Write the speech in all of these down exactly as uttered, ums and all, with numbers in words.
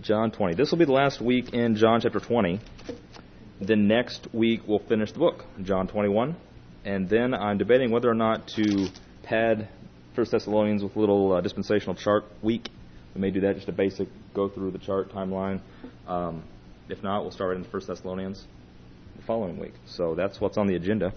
John twenty. This will be the last week in John chapter twenty. Then next week we'll finish the book, John twenty-one. And then I'm debating whether or not to pad First Thessalonians with a little uh, dispensational chart week. We may do that, just a basic go through the chart timeline. Um, if not, we'll start right into First Thessalonians the following week. So that's what's on the agenda.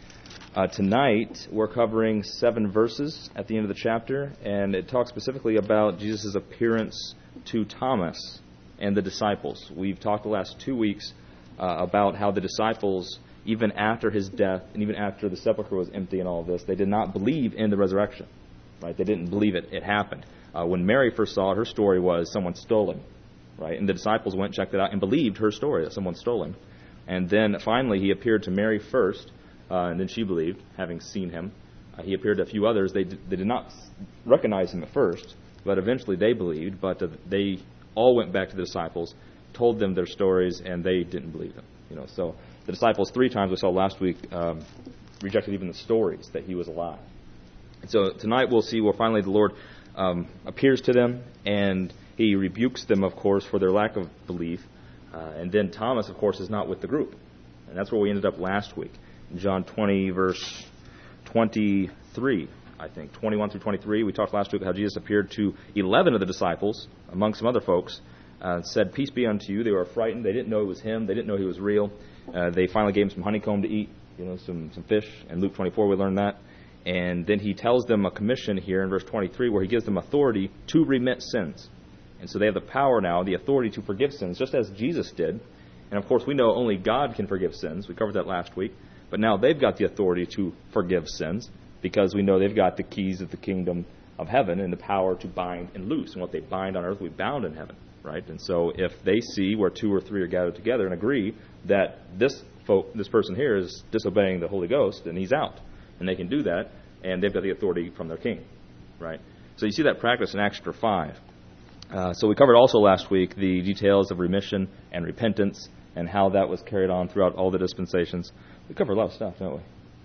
Uh, tonight, we're covering seven verses at the end of the chapter, and it talks specifically about Jesus' appearance to Thomas and the disciples. We've talked the last two weeks uh, about how the disciples, even after his death and even after the sepulchre was empty and all of this, they did not believe in the resurrection. Right? They didn't believe it. It happened. Uh, when Mary first saw it, her story was someone stole him. Right? And the disciples went, checked it out, and believed her story that someone stole him. And then finally he appeared to Mary first, Uh, and then she believed, having seen him. Uh, he appeared to a few others. They, d- they did not recognize him at first, but eventually they believed. But uh, they all went back to the disciples, told them their stories, and they didn't believe them. You know, so the disciples three times we saw last week um, rejected even the stories that he was alive. And so tonight we'll see where finally the Lord um, appears to them, and he rebukes them, of course, for their lack of belief. Uh, and then Thomas, of course, is not with the group, and that's where we ended up last week. John twenty, verse twenty-three, I think, twenty-one through twenty-three. We talked last week how Jesus appeared to eleven of the disciples, among some other folks, uh, said, "Peace be unto you." They were frightened. They didn't know it was him. They didn't know he was real. Uh, they finally gave him some honeycomb to eat, you know, some, some fish. In Luke twenty-four, we learned that. And then he tells them a commission here in verse twenty-three where he gives them authority to remit sins. And so they have the power now, the authority to forgive sins, just as Jesus did. And, of course, we know only God can forgive sins. We covered that last week. But now they've got the authority to forgive sins because we know they've got the keys of the kingdom of heaven and the power to bind and loose. And what they bind on earth, we bound in heaven, right? And so if they see where two or three are gathered together and agree that this folk, this person here is disobeying the Holy Ghost, then he's out. And they can do that, and they've got the authority from their king, right? So you see that practice in Acts chapter five. Uh, so we covered also last week the details of remission and repentance and how that was carried on throughout all the dispensations. We covered a lot of stuff, don't we?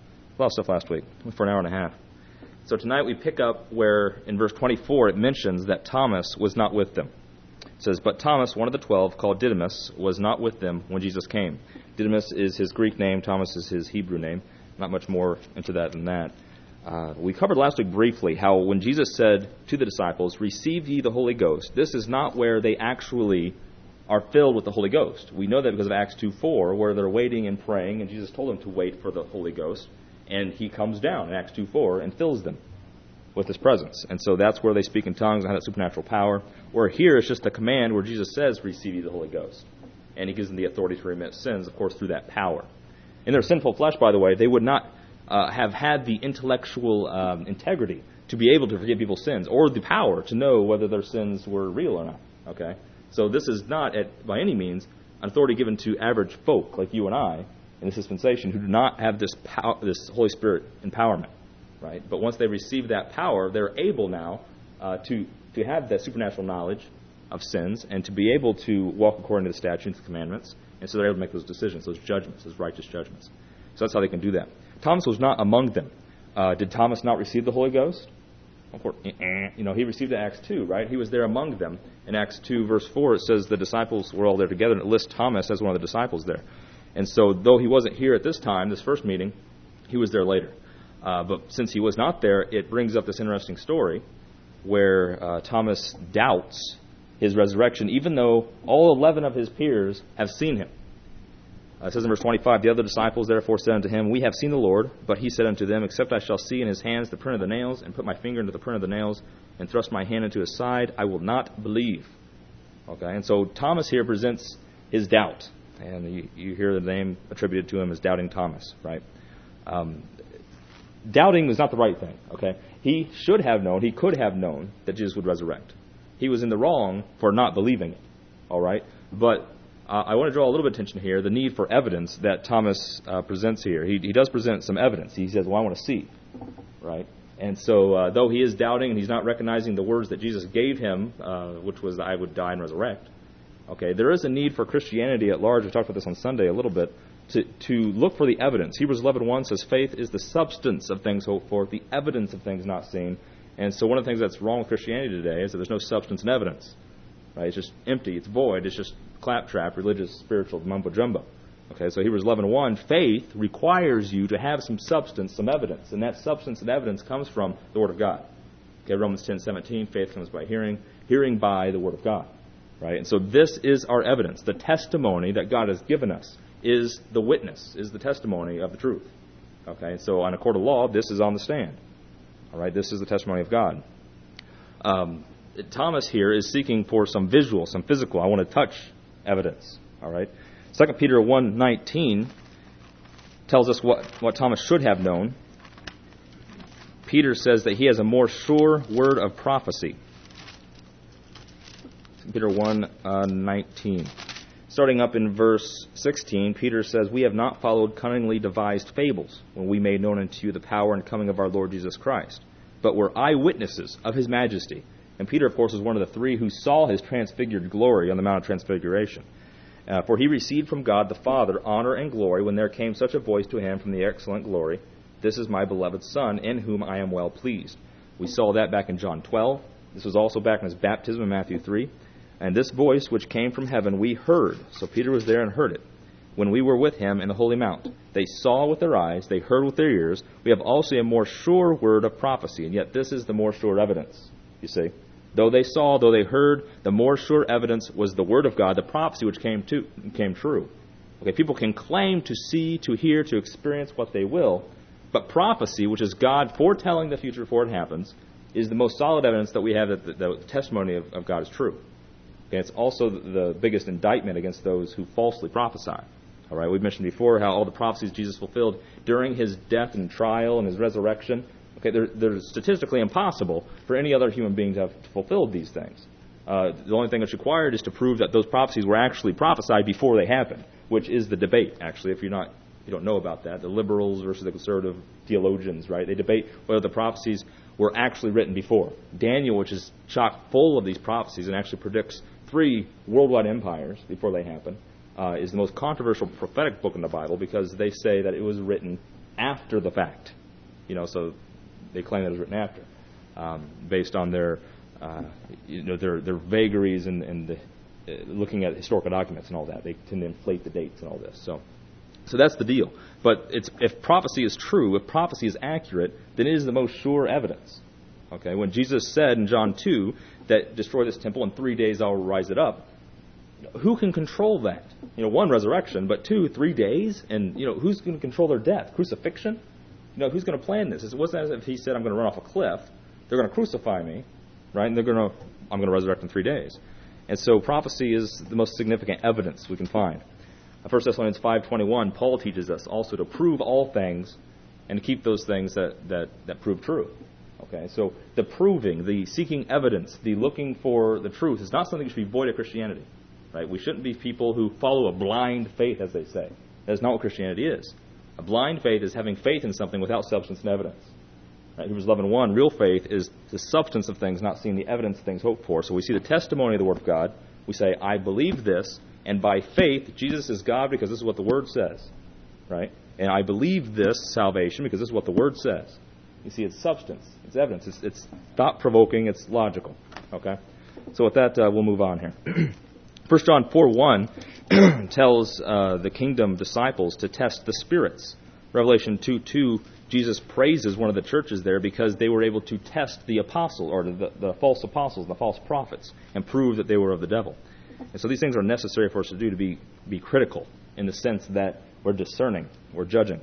A lot of stuff last week, for an hour and a half. So tonight we pick up where in verse twenty-four it mentions that Thomas was not with them. It says, "But Thomas, one of the twelve, called Didymus, was not with them when Jesus came." Didymus is his Greek name. Thomas is his Hebrew name. Not much more into that than that. Uh, we covered last week briefly how when Jesus said to the disciples, "Receive ye the Holy Ghost," this is not where they actually are filled with the Holy Ghost. We know that because of Acts two four, where they're waiting and praying, and Jesus told them to wait for the Holy Ghost, and he comes down in Acts two four and fills them with his presence. And so that's where they speak in tongues and have that supernatural power. Where here it's just a command where Jesus says, "Receive ye the Holy Ghost." And he gives them the authority to remit sins, of course, through that power. In their sinful flesh, by the way, they would not uh, have had the intellectual um, integrity to be able to forgive people's sins, or the power to know whether their sins were real or not. Okay? So this is not, at, by any means, an authority given to average folk like you and I in this dispensation who do not have this pow- this Holy Spirit empowerment, right? But once they receive that power, they're able now uh, to, to have that supernatural knowledge of sins and to be able to walk according to the statutes and commandments, and so they're able to make those decisions, those judgments, those righteous judgments. So that's how they can do that. Thomas was not among them. Uh, did Thomas not receive the Holy Ghost? Of course, you know, he received it in Acts two, right? He was there among them. In Acts two, verse four, it says the disciples were all there together, and it lists Thomas as one of the disciples there. And so, though he wasn't here at this time, this first meeting, he was there later. Uh, but since he was not there, it brings up this interesting story where uh, Thomas doubts his resurrection, even though all eleven of his peers have seen him. Uh, it says in verse twenty-five, "The other disciples therefore said unto him, We have seen the Lord. But he said unto them, Except I shall see in his hands the print of the nails, and put my finger into the print of the nails, and thrust my hand into his side, I will not believe." Okay, and so Thomas here presents his doubt. And you, you hear the name attributed to him as Doubting Thomas, right? Um, doubting was not the right thing, okay? He should have known, he could have known that Jesus would resurrect. He was in the wrong for not believing it, all right? But Uh, I want to draw a little bit of attention here, the need for evidence that Thomas uh, presents here. He, he does present some evidence. He says, well, I want to see, right? And so uh, though he is doubting and he's not recognizing the words that Jesus gave him, uh, which was, I would die and resurrect, okay, there is a need for Christianity at large. We talked about this on Sunday a little bit, to, to look for the evidence. Hebrews eleven one says, faith is the substance of things hoped for, the evidence of things not seen. And so one of the things that's wrong with Christianity today is that there's no substance and evidence. Right? It's just empty. It's void. It's just claptrap, religious, spiritual mumbo jumbo. Okay, so Hebrews eleven one, faith requires you to have some substance, some evidence, and that substance and evidence comes from the Word of God. Okay, Romans ten seventeen, faith comes by hearing, hearing by the Word of God. Right? And so this is our evidence. The testimony that God has given us is the witness, is the testimony of the truth. Okay, and so on a court of law, this is on the stand. All right, this is the testimony of God. Um, Thomas here is seeking for some visual, some physical, I want to touch evidence. All right. Second Peter one nineteen tells us what, what Thomas should have known. Peter says that he has a more sure word of prophecy. Second Peter one nineteen. Starting up in verse sixteen, Peter says, "We have not followed cunningly devised fables when we made known unto you the power and coming of our Lord Jesus Christ, but were eyewitnesses of his majesty." And Peter, of course, was one of the three who saw his transfigured glory on the Mount of Transfiguration. Uh, For he received from God the Father honor and glory when there came such a voice to him from the excellent glory, "This is my beloved Son, in whom I am well pleased." We saw that back in John twelve. This was also back in his baptism in Matthew three. "And this voice which came from heaven we heard." So Peter was there and heard it. "When we were with him in the Holy Mount. They saw with their eyes, they heard with their ears. We have also a more sure word of prophecy." And yet this is the more sure evidence, you see. Though they saw, though they heard, the more sure evidence was the word of God, the prophecy which came to came true. Okay, people can claim to see, to hear, to experience what they will, but prophecy, which is God foretelling the future before it happens, is the most solid evidence that we have that the, the testimony of, of God is true. Okay, it's also the biggest indictment against those who falsely prophesy. All right, we've mentioned before how all the prophecies Jesus fulfilled during his death and trial and his resurrection. Okay, they're, they're statistically impossible for any other human being to have fulfilled these things. Uh, the only thing that's required is to prove that those prophecies were actually prophesied before they happened, which is the debate. Actually, if you're not, you don't know about that, the liberals versus the conservative theologians, right? They debate whether the prophecies were actually written before. Daniel, which is chock full of these prophecies and actually predicts three worldwide empires before they happen, uh, is the most controversial prophetic book in the Bible because they say that it was written after the fact. You know, so they claim that it was written after, um, based on their, uh, you know, their their vagaries and, and the, uh, looking at historical documents and all that. They tend to inflate the dates and all this. So, so that's the deal. But it's, if prophecy is true, if prophecy is accurate, then it is the most sure evidence. Okay, when Jesus said in John two that destroy this temple in three days I will rise it up, who can control that? You know, one, resurrection, but two, three days, and you know, who's going to control their death? Crucifixion? You know, who's going to plan this? It wasn't as if he said, "I'm going to run off a cliff." They're going to crucify me, right? And they're going to, I'm going to resurrect in three days. And so prophecy is the most significant evidence we can find. First Thessalonians five twenty-one, Paul teaches us also to prove all things and to keep those things that, that, that prove true. Okay, so the proving, the seeking evidence, the looking for the truth is not something that should be void of Christianity. Right? We shouldn't be people who follow a blind faith, as they say. That's not what Christianity is. A blind faith is having faith in something without substance and evidence. Right? Hebrews eleven one, real faith is the substance of things, not seeing the evidence of things hoped for. So we see the testimony of the Word of God. We say, "I believe this," and by faith, Jesus is God because this is what the Word says. Right? And I believe this salvation because this is what the Word says. You see, it's substance. It's evidence. It's, it's thought-provoking. It's logical. Okay? So with that, uh, we'll move on here. First John four one tells uh, the kingdom disciples to test the spirits. Revelation two two, Jesus praises one of the churches there because they were able to test the apostle, or the, the false apostles, the false prophets, and prove that they were of the devil. And so these things are necessary for us to do, to be, be critical in the sense that we're discerning, we're judging.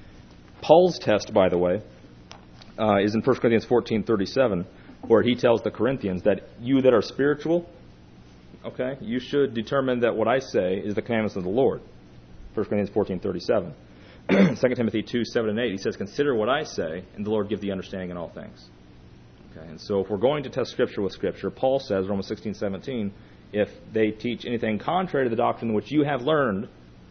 Paul's test, by the way, uh, is in First Corinthians fourteen thirty-seven, where he tells the Corinthians that you that are spiritual, okay, you should determine that what I say is the commandments of the Lord. First Corinthians fourteen thirty-seven. Second Timothy two seven and eight, he says, "Consider what I say, and the Lord give thee understanding in all things." Okay, and so if we're going to test Scripture with Scripture, Paul says, Romans sixteen seventeen, if they teach anything contrary to the doctrine which you have learned,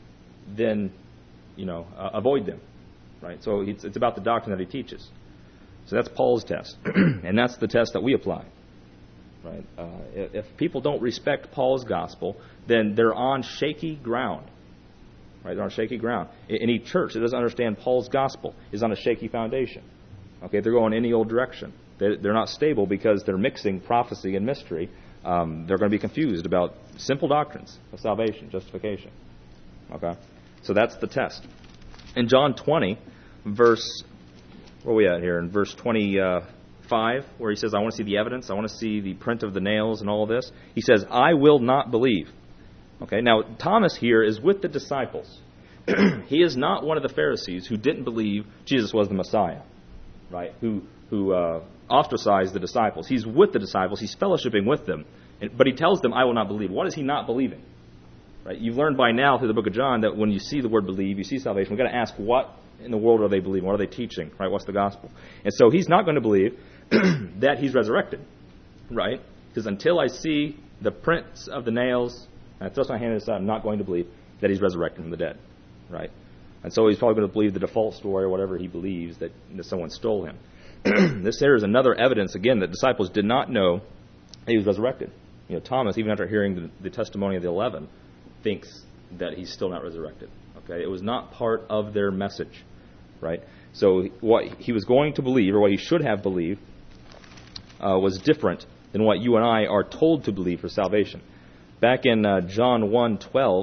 then, you know, uh, avoid them. Right? So it's, it's about the doctrine that he teaches. So that's Paul's test. And that's the test that we apply. Right? Uh, if people don't respect Paul's gospel, then they're on shaky ground. Right? They're on shaky ground. Any church that doesn't understand Paul's gospel is on a shaky foundation. Okay? They're going any old direction. They're not stable because they're mixing prophecy and mystery. Um, they're going to be confused about simple doctrines of salvation, justification. Okay? So that's the test. In John twenty, verse, where are we at here? In verse twenty-five, where he says, I want to see the evidence, I want to see the print of the nails and all of this. He says, I will not believe. Okay, now Thomas here is with the disciples. He is not one of the Pharisees who didn't believe Jesus was the Messiah, right? Who who uh, ostracized the disciples. He's with the disciples. He's fellowshipping with them. And, but he tells them, I will not believe. What is he not believing? Right? You've learned by now through the book of John that when you see the word believe, you see salvation, we've got to ask, what in the world are they believing? What are they teaching? Right? What's the gospel? And so he's not going to believe that he's resurrected. Right? Because until I see the prints of the nails, and I thrust my hand in his side, I'm not going to believe that he's resurrected from the dead. Right? And so he's probably going to believe the default story or whatever he believes, that, that someone stole him. This here is another evidence, again, that disciples did not know that he was resurrected. You know, Thomas, even after hearing the, the testimony of the eleven, thinks that he's still not resurrected. Okay, it was not part of their message, right? So what he was going to believe, or what he should have believed, uh, was different than what you and I are told to believe for salvation. Back in uh, John one twelve,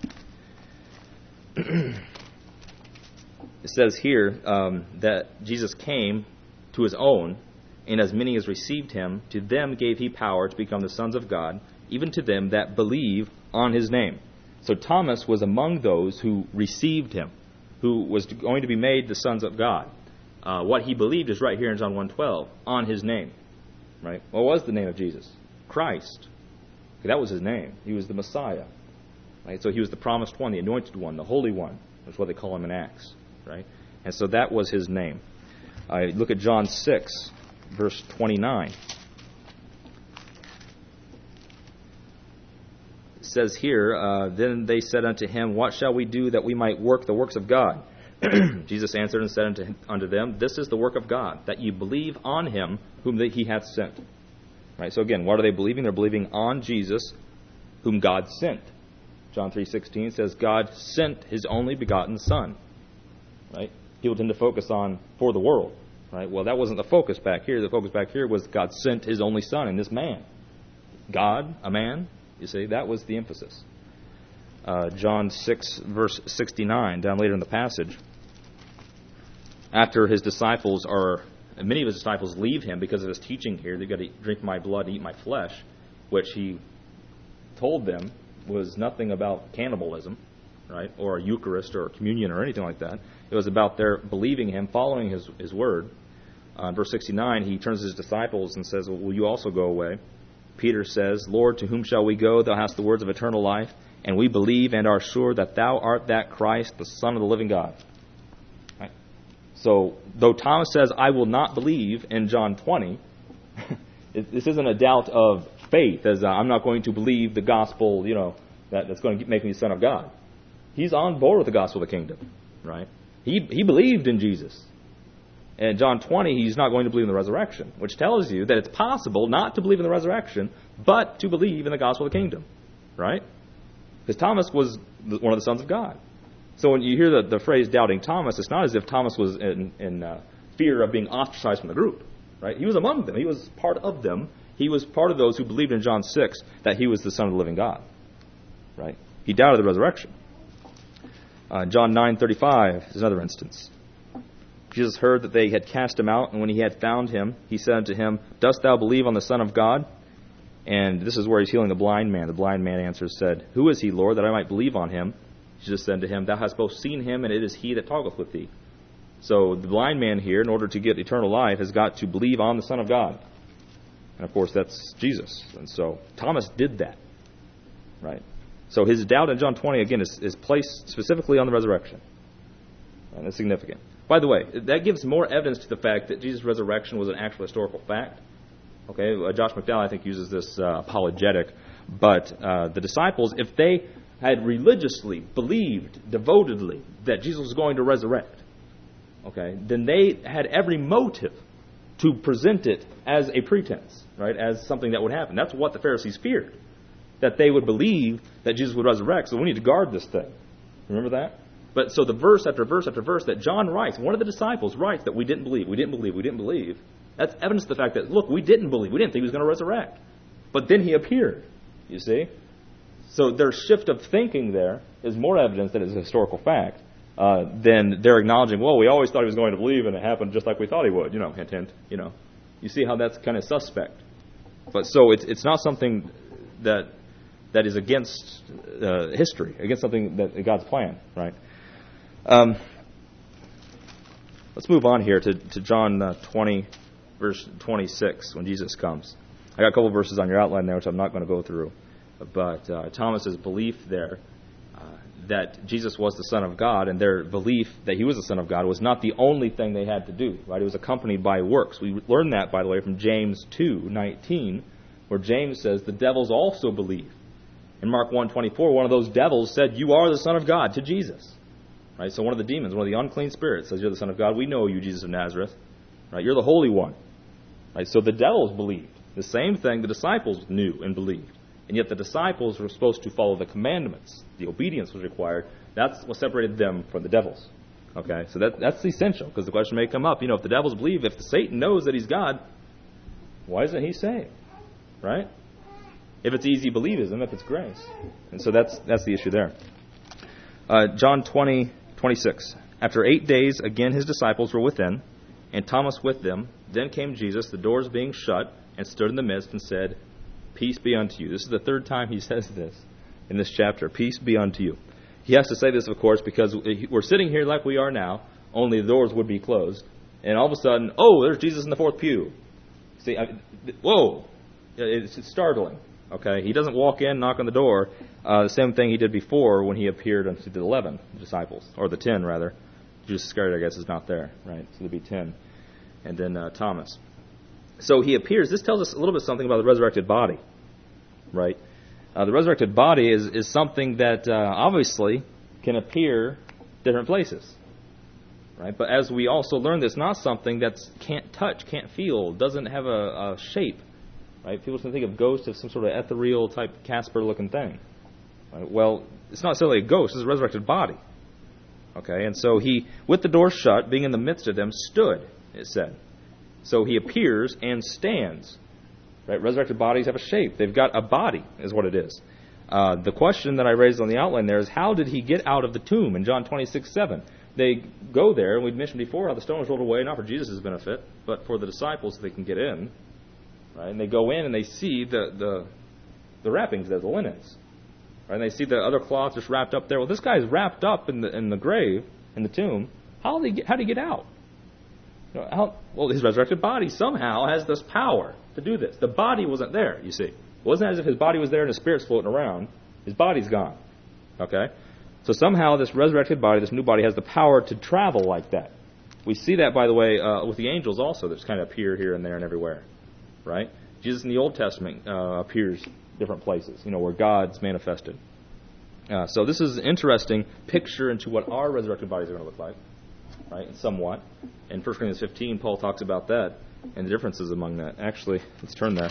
it says here um, that Jesus came to his own, and as many as received him, to them gave he power to become the sons of God, even to them that believe on his name. So Thomas was among those who received him, who was going to be made the sons of God. Uh, what he believed is right here in John one twelve, on his name. Right? What was the name of Jesus? Christ. Okay, that was his name. He was the Messiah. Right? So he was the promised one, the anointed one, the holy one. That's what they call him in Acts. Right? And so that was his name. I look at John six, verse twenty-nine. It says here, uh, Then they said unto him, What shall we do that we might work the works of God? Jesus answered and said unto, unto them, This is the work of God, that ye believe on him whom he hath sent. Right. So again, what are they believing? They're believing on Jesus, whom God sent. John three sixteen says, God sent his only begotten Son. Right? People tend to focus on for the world. Right? Well, that wasn't the focus back here. The focus back here was God sent his only Son in this man. God, a man, you see, that was the emphasis. Uh, John six, verse sixty-nine, down later in the passage. After his disciples are, many of his disciples leave him because of his teaching here. They've got to drink my blood and eat my flesh, which he told them was nothing about cannibalism, right, or a Eucharist or a communion or anything like that. It was about their believing him, following his, his word. Uh, in verse sixty-nine, he turns to his disciples and says, well, will you also go away? Peter says, Lord, to whom shall we go? Thou hast the words of eternal life, and we believe and are sure that thou art that Christ, the Son of the living God. Right? So, though Thomas says, I will not believe in John twenty, this isn't a doubt of faith, as uh, I'm not going to believe the gospel, you know, that, that's going to make me the Son of God. He's on board with the gospel of the kingdom, right? He he believed in Jesus. And in John twenty, he's not going to believe in the resurrection, which tells you that it's possible not to believe in the resurrection, but to believe in the gospel of the kingdom, right? Because Thomas was one of the sons of God. So when you hear the, the phrase doubting Thomas, it's not as if Thomas was in, in uh, fear of being ostracized from the group, right? He was among them. He was part of them. He was part of those who believed in John six that he was the Son of the living God, right? He doubted the resurrection. Uh, John nine thirty-five is another instance. Jesus heard that they had cast him out, and when he had found him, he said unto him, Dost thou believe on the Son of God? And this is where he's healing the blind man. The blind man answers, said, Who is he, Lord, that I might believe on him? Jesus said to him, Thou hast both seen him, and it is he that talketh with thee. So the blind man here, in order to get eternal life, has got to believe on the Son of God. And of course, that's Jesus. And so Thomas did that, right? So his doubt in John twenty, again, is, is placed specifically on the resurrection. And it's significant. By the way, that gives more evidence to the fact that Jesus' resurrection was an actual historical fact. Okay, uh, Josh McDowell, I think, uses this uh, apologetic. But uh, the disciples, if they had religiously believed devotedly that Jesus was going to resurrect, okay, then they had every motive to present it as a pretense, right, as something that would happen. That's what the Pharisees feared, that they would believe that Jesus would resurrect. So we need to guard this thing. Remember that? But so the verse after verse after verse that John writes, one of the disciples writes that we didn't believe, we didn't believe, we didn't believe. That's evidence of the fact that, look, we didn't believe. We didn't think he was going to resurrect. but then he appeared, you see. So their shift of thinking there is more evidence that it's a historical fact uh, than they're acknowledging, well, we always thought he was going to believe, and it happened just like we thought he would, you know, hint, hint, you know. You see how that's kind of suspect. But so it's it's not something that that is against uh, history, against something that God's plan, right? Um, let's move on here to, to John uh, twenty, verse twenty-six, when Jesus comes. I got a couple verses on your outline there, which I'm not going to go through. But uh, Thomas's belief there uh, that Jesus was the Son of God, and their belief that he was the Son of God, was not the only thing they had to do. Right? It was accompanied by works. We learned that, by the way, from James two nineteen, where James says the devils also believe. In Mark one twenty-four, one of those devils said, "You are the Son of God," to Jesus. Right? So one of the demons, one of the unclean spirits, says, "You're the Son of God. We know you, Jesus of Nazareth. Right? You're the Holy One." Right? So the devils believed. The same thing the disciples knew and believed. And yet the disciples were supposed to follow the commandments. The obedience was required. That's what separated them from the devils. Okay? So that, that's essential, because the question may come up, you know, if the devils believe, if Satan knows that he's God, why isn't he saved? Right? If it's easy believism, if it's grace. And so that's that's the issue there. Uh, John twenty, twenty-six. After eight days, again his disciples were within, and Thomas with them. Then came Jesus, the doors being shut, and stood in the midst and said, "Peace be unto you." This is the third time he says this in this chapter. Peace be unto you. He has to say this, of course, because we're sitting here like we are now, only the doors would be closed. And all of a sudden, oh, there's Jesus in the fourth pew. See, I, whoa. It's, it's startling. Okay, he doesn't walk in, knock on the door. Uh, the same thing he did before when he appeared unto the eleven disciples, or the ten rather. Judas Iscariot, I guess, is not there, right? So there'd be ten, and then uh, Thomas. So he appears. This tells us a little bit something about the resurrected body, right? Uh, the resurrected body is is something that uh, obviously can appear different places, right? But as we also learned, it's not something that can't touch, can't feel, doesn't have a, a shape. Right? People can think of ghosts as some sort of ethereal type Casper-looking thing. Right? Well, it's not necessarily a ghost; it's a resurrected body. Okay, and so he, with the door shut, being in the midst of them, stood. It said, so he appears and stands. Right? Resurrected bodies have a shape; they've got a body, is what it is. Uh, the question that I raised on the outline there is, how did he get out of the tomb? In John twenty-six seven, they go there, and we've mentioned before how the stone was rolled away, not for Jesus' benefit, but for the disciples so they can get in. Right? And they go in and they see the, the the wrappings there, the linens. Right? And they see the other cloths just wrapped up there. Well, this guy's wrapped up in the in the grave, in the tomb. How did he get, how did he get out? You know, how, well, his resurrected body somehow has this power to do this. The body wasn't there, you see. It wasn't as if his body was there and his spirit's floating around. His body's gone. Okay? So somehow this resurrected body, this new body, has the power to travel like that. We see that, by the way, uh, with the angels also that just kind of appear here and there and everywhere. Right? Jesus in the Old Testament uh, appears different places, you know, where God's manifested. Uh, so this is an interesting picture into what our resurrected bodies are going to look like, right? Somewhat. In First Corinthians fifteen, Paul talks about that and the differences among that. Actually, let's turn there.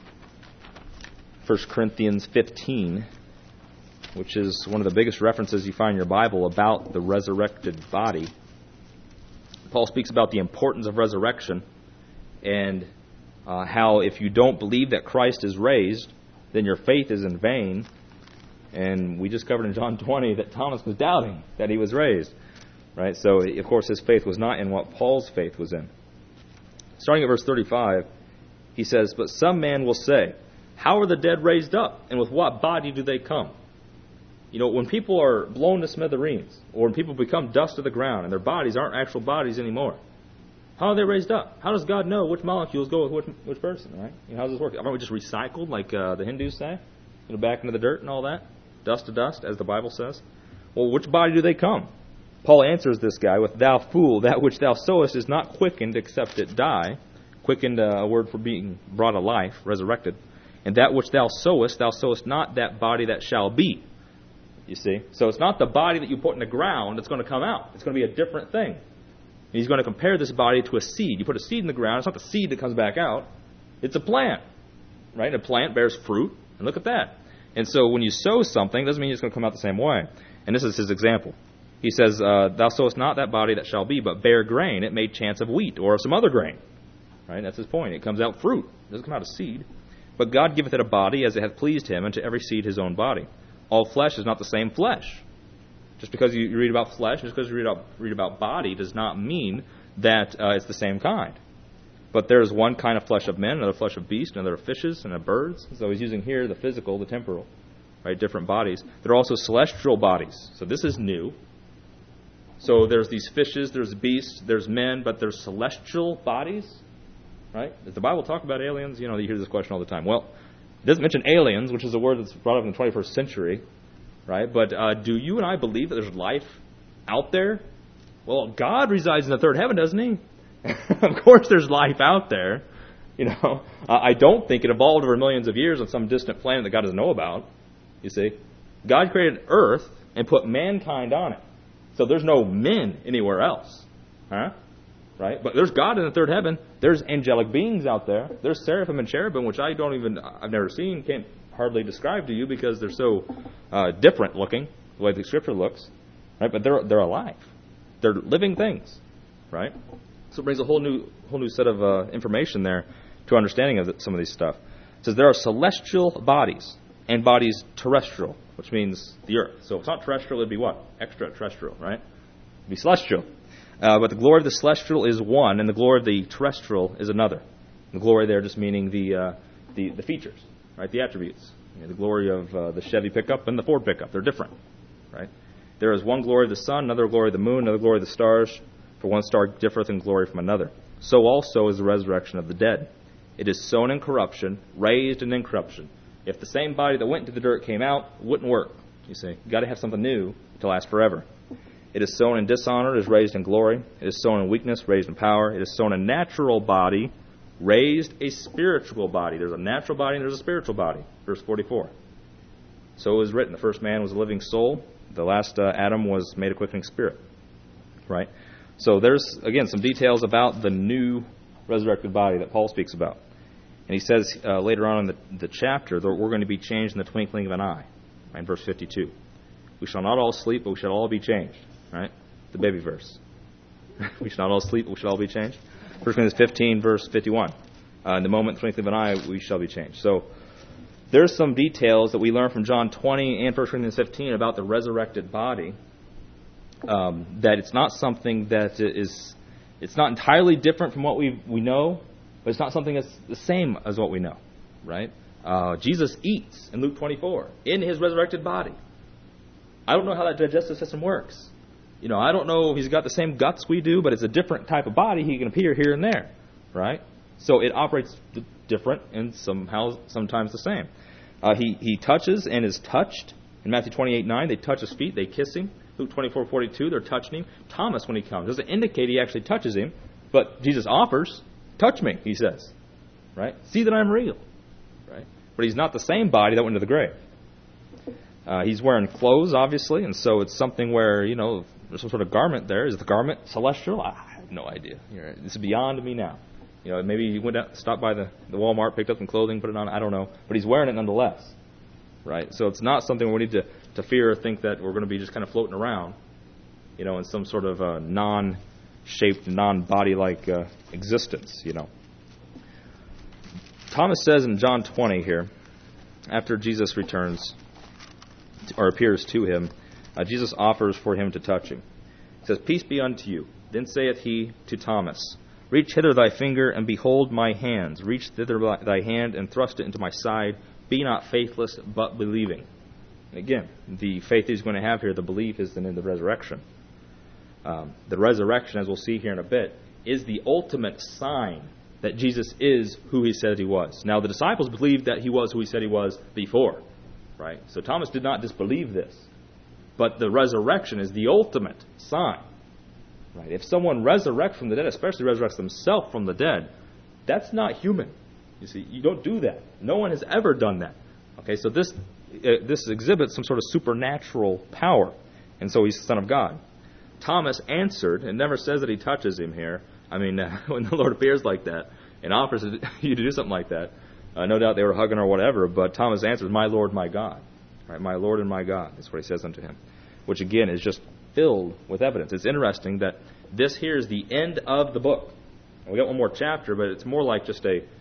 First Corinthians fifteen, which is one of the biggest references you find in your Bible about the resurrected body. Paul speaks about the importance of resurrection and Uh, how if you don't believe that Christ is raised, then your faith is in vain. And we just covered in John twenty that Thomas was doubting that he was raised. Right? So, of course, his faith was not in what Paul's faith was in. Starting at verse thirty-five, he says, "But some man will say, how are the dead raised up? And with what body do they come?" You know, when people are blown to smithereens, or when people become dust to the ground, and their bodies aren't actual bodies anymore, how are they raised up? How does God know which molecules go with which, which person, right? You know, how does this work? Aren't we just recycled, like uh, the Hindus say? You know, back into the dirt and all that? Dust to dust, as the Bible says. Well, which body do they come? Paul answers this guy with, "Thou fool, that which thou sowest is not quickened except it die." Quickened, uh, a word for being brought to life, resurrected. "And that which thou sowest, thou sowest not that body that shall be." You see? So it's not the body that you put in the ground that's going to come out. It's going to be a different thing. And he's going to compare this body to a seed. You put a seed in the ground, it's not the seed that comes back out. It's a plant. Right? A plant bears fruit. And look at that. And so when you sow something, it doesn't mean it's going to come out the same way. And this is his example. He says, uh, "Thou sowest not that body that shall be, but bear grain. It may chance of wheat or of some other grain." Right? That's his point. It comes out fruit. It doesn't come out a seed. But God giveth it a body as it hath pleased him, and to every seed his own body. All flesh is not the same flesh. Just because you read about flesh, just because you read about, read about body, does not mean that uh, it's the same kind. But there is one kind of flesh of men, another flesh of beasts, another of fishes, and of birds. So he's using here the physical, the temporal, right? Different bodies. There are also celestial bodies. So this is new. So there's these fishes, there's beasts, there's men, but there's celestial bodies, right? Does the Bible talk about aliens? You know, you hear this question all the time. Well, it doesn't mention aliens, which is a word that's brought up in the twenty-first century, right? But uh, do you and I believe that there's life out there? Well, God resides in the third heaven, doesn't he? Of course there's life out there. You know, uh, I don't think it evolved over millions of years on some distant planet that God doesn't know about. You see, God created Earth and put mankind on it. So there's no men anywhere else. Huh? Right? But there's God in the third heaven. There's angelic beings out there. There's seraphim and cherubim, which I don't even, I've never seen, can't hardly describe to you because they're so uh, different looking, the way the Scripture looks. Right? But they're they're alive. They're living things. Right? So it brings a whole new whole new set of uh, information there to understanding of the, some of these stuff. It says there are celestial bodies and bodies terrestrial, which means the earth. So if it's not terrestrial, it'd be what? Extraterrestrial, right? It'd be celestial. Uh, but the glory of the celestial is one, and the glory of the terrestrial is another. The glory there just meaning the uh, the, the features, right? The attributes. You know, the glory of uh, the Chevy pickup and the Ford pickup. They're different, right? There is one glory of the sun, another glory of the moon, another glory of the stars. For one star differeth in glory from another. So also is the resurrection of the dead. It is sown in corruption, raised in incorruption. If the same body that went into the dirt came out, it wouldn't work. You see, you've got to have something new to last forever. It is sown in dishonor, is raised in glory. It is sown in weakness, raised in power. It is sown a natural body, raised a spiritual body. There's a natural body and there's a spiritual body. Verse forty-four. So it was written, the first man was a living soul. The last uh, Adam was made a quickening spirit. Right? So there's, again, some details about the new resurrected body that Paul speaks about. And he says uh, later on in the, the chapter that we're going to be changed in the twinkling of an eye. Right, in verse fifty-two. We shall not all sleep, but we shall all be changed. Right? The baby verse. We shall not all sleep, but we shall all be changed. First Corinthians fifteen, verse fifty-one. Uh, in the moment, the twinkling of an eye, we shall be changed. So there's some details that we learn from John twenty and First Corinthians fifteen about the resurrected body. Um, that it's not something that is, it's not entirely different from what we we know, but it's not something that's the same as what we know, right? Uh, Jesus eats in Luke twenty-four in his resurrected body. I don't know how that digestive system works. You know, I don't know if he's got the same guts we do, but it's a different type of body. He can appear here and there, right? So it operates different and somehow sometimes the same. Uh, he he touches and is touched. In Matthew twenty-eight nine, they touch his feet, they kiss him. Luke twenty-four forty-two, they're touching him. Thomas, when he comes, doesn't indicate he actually touches him, but Jesus offers, touch me, he says. Right? See that I'm real. Right? But he's not the same body that went into the grave. Uh, he's wearing clothes, obviously, and so it's something where, you know, there's some sort of garment there. Is the garment celestial? I have no idea. It's beyond me now. You know, maybe he went out, stopped by the, the Walmart, picked up some clothing, put it on, I don't know. But he's wearing it nonetheless. Right? So it's not something we need to, to fear or think that we're going to be just kind of floating around, you know, in some sort of uh, non-shaped, non-body-like uh, existence, you know. Thomas says in John twenty here, after Jesus returns, or appears to him, uh, Jesus offers for him to touch him. He says, Peace be unto you. Then saith he to Thomas, Reach hither thy finger, and behold my hands. Reach thither thy hand, and thrust it into my side. Be not faithless, but believing. And again, the faith he's going to have here, the belief, is in the resurrection. Um, the resurrection, as we'll see here in a bit, is the ultimate sign that Jesus is who he said he was. Now, the disciples believed that he was who he said he was before. Right? So Thomas did not disbelieve this. But the resurrection is the ultimate sign. Right? If someone resurrects from the dead, especially resurrects themselves from the dead, that's not human. You see, you don't do that. No one has ever done that. Okay, so this uh, this exhibits some sort of supernatural power, and so he's the Son of God. Thomas answered, and never says that he touches him here. I mean, uh, when the Lord appears like that and offers you to do something like that, uh, no doubt they were hugging or whatever, but Thomas answers, My Lord, my God. Right, my Lord and my God. That's what he says unto him, which again is just filled with evidence. It's interesting that this here is the end of the book. And we got one more chapter, but it's more like just a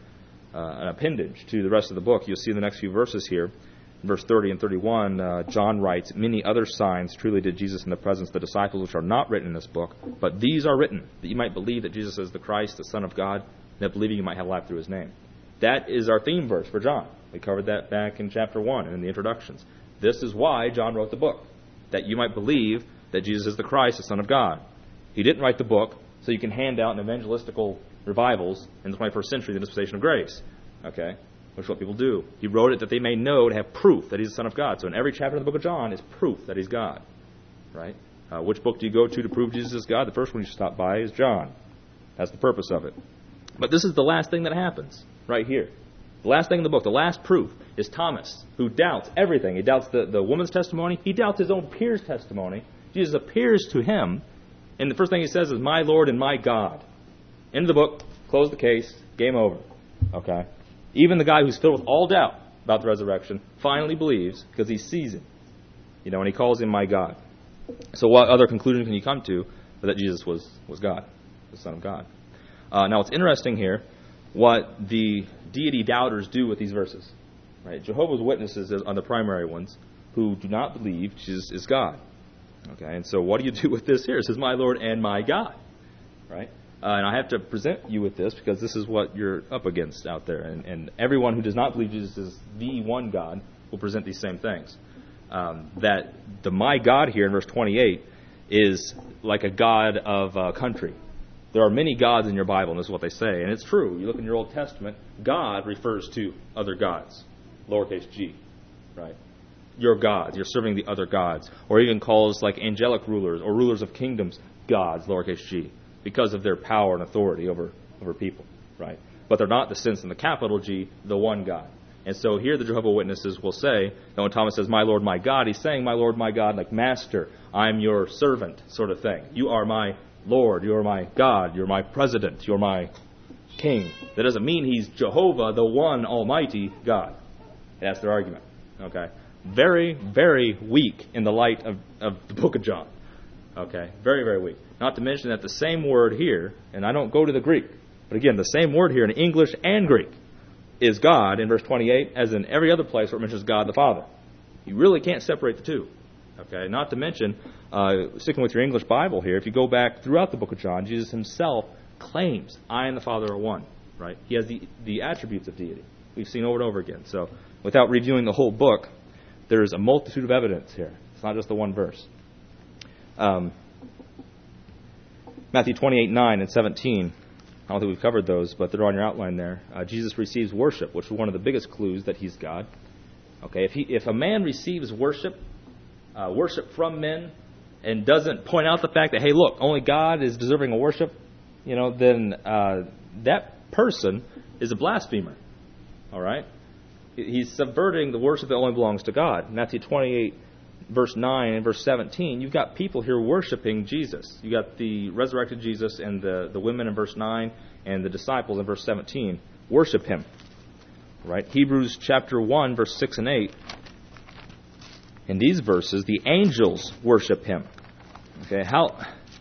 uh, an appendage to the rest of the book. You'll see in the next few verses here, verse thirty and thirty-one, uh, John writes, "Many other signs truly did Jesus in the presence of the disciples, which are not written in this book, but these are written, that you might believe that Jesus is the Christ, the Son of God, and that believing you might have life through his name." That is our theme verse for John. We covered that back in chapter one and in the introductions. This is why John wrote the book, that you might believe that Jesus is the Christ, the Son of God. He didn't write the book so you can hand out in evangelistical revivals in the twenty-first century the dispensation of grace, okay, which is what people do. He wrote it that they may know, to have proof that he's the Son of God. So in every chapter of the book of John is proof that he's God, right? Uh, which book do you go to to prove Jesus is God? The first one you stop by is John. That's the purpose of it. But this is the last thing that happens right here. The last thing in the book, the last proof, is Thomas, who doubts everything. He doubts the, the woman's testimony. He doubts his own peers' testimony. Jesus appears to him, and the first thing he says is, "My Lord and my God." End of the book, close the case, game over. Okay? Even the guy who's filled with all doubt about the resurrection finally believes because he sees him. You know, and he calls him my God. So what other conclusion can you come to but that Jesus was, was God, the Son of God? Uh, now, it's interesting here what the deity doubters do with these verses. Right? Jehovah's Witnesses are the primary ones who do not believe Jesus is God. Okay, and so what do you do with this here? It says, "My Lord and my God." Right? Uh, and I have to present you with this because this is what you're up against out there. And, and everyone who does not believe Jesus is the one God will present these same things. Um, that the "my God" here in verse twenty-eight is like a god of a country. There are many gods in your Bible, and this is what they say. And it's true. You look in your Old Testament, God refers to other gods, lowercase g, right? Your gods. You're serving the other gods. Or even calls like angelic rulers or rulers of kingdoms gods, lowercase g, because of their power and authority over, over people, right? But they're not the sense in the capital G, the one God. And so here the Jehovah's Witnesses will say, that when Thomas says, "My Lord, my God," he's saying, "My Lord, my God," like master, I'm your servant sort of thing. You are my Lord, you're my God, you're my president, you're my king. That doesn't mean he's Jehovah, the one almighty God. That's their argument. Okay? Very, very weak in the light of, of the book of John. Okay? Very, very weak. Not to mention that the same word here, and I don't go to the Greek, but again, the same word here in English and Greek is God in verse twenty-eight, as in every other place where it mentions God the Father. You really can't separate the two. Okay? Not to mention, uh, sticking with your English Bible here, if you go back throughout the book of John, Jesus himself claims, "I and the Father are one." Right? He has the, the attributes of deity. We've seen over and over again. So, without reviewing the whole book, there's a multitude of evidence here. It's not just the one verse. Um, Matthew twenty-eight, nine and seventeen. I don't think we've covered those, but they're on your outline there. Uh, Jesus receives worship, which is one of the biggest clues that he's God. Okay, if he, if a man receives worship, uh, worship from men, and doesn't point out the fact that, hey, look, only God is deserving of worship, you know, then uh, that person is a blasphemer. All right? He's subverting the worship that only belongs to God. Matthew twenty-eight, verse nine and verse seventeen, you've got people here worshiping Jesus. You've got the resurrected Jesus and the, the women in verse nine and the disciples in verse seventeen worship him. Right? Hebrews chapter one, verse six and eight. In these verses, the angels worship him. Okay, how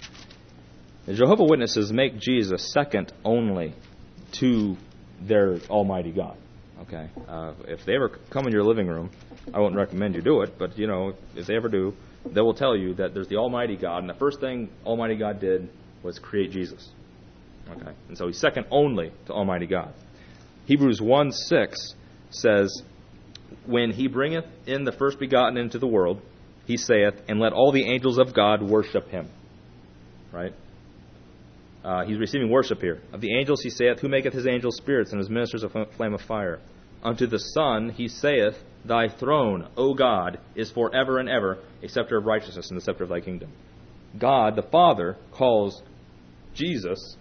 the Jehovah's Witnesses make Jesus second only to their Almighty God. Okay, uh, if they ever come in your living room, I wouldn't recommend you do it, but you know, if they ever do, they will tell you that there's the Almighty God, and the first thing Almighty God did was create Jesus. Okay, and so he's second only to Almighty God. Hebrews one six says, "When he bringeth in the first begotten into the world, he saith, and let all the angels of God worship him." Right? Uh, he's receiving worship here. "Of the angels he saith, who maketh his angels spirits and his ministers a flame of fire. Unto the Son he saith, Thy throne, O God, is forever and ever, a scepter of righteousness and the scepter of thy kingdom." God, the Father, calls Jesus,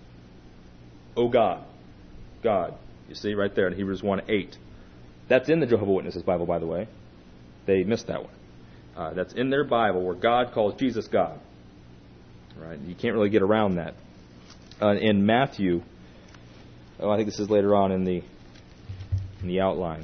O God. God. You see right there in Hebrews one eight. That's in the Jehovah's Witnesses Bible, by the way. They missed that one. Uh, that's in their Bible where God calls Jesus God. Right? You can't really get around that. Uh, in Matthew, oh, I think this is later on in the in the outline.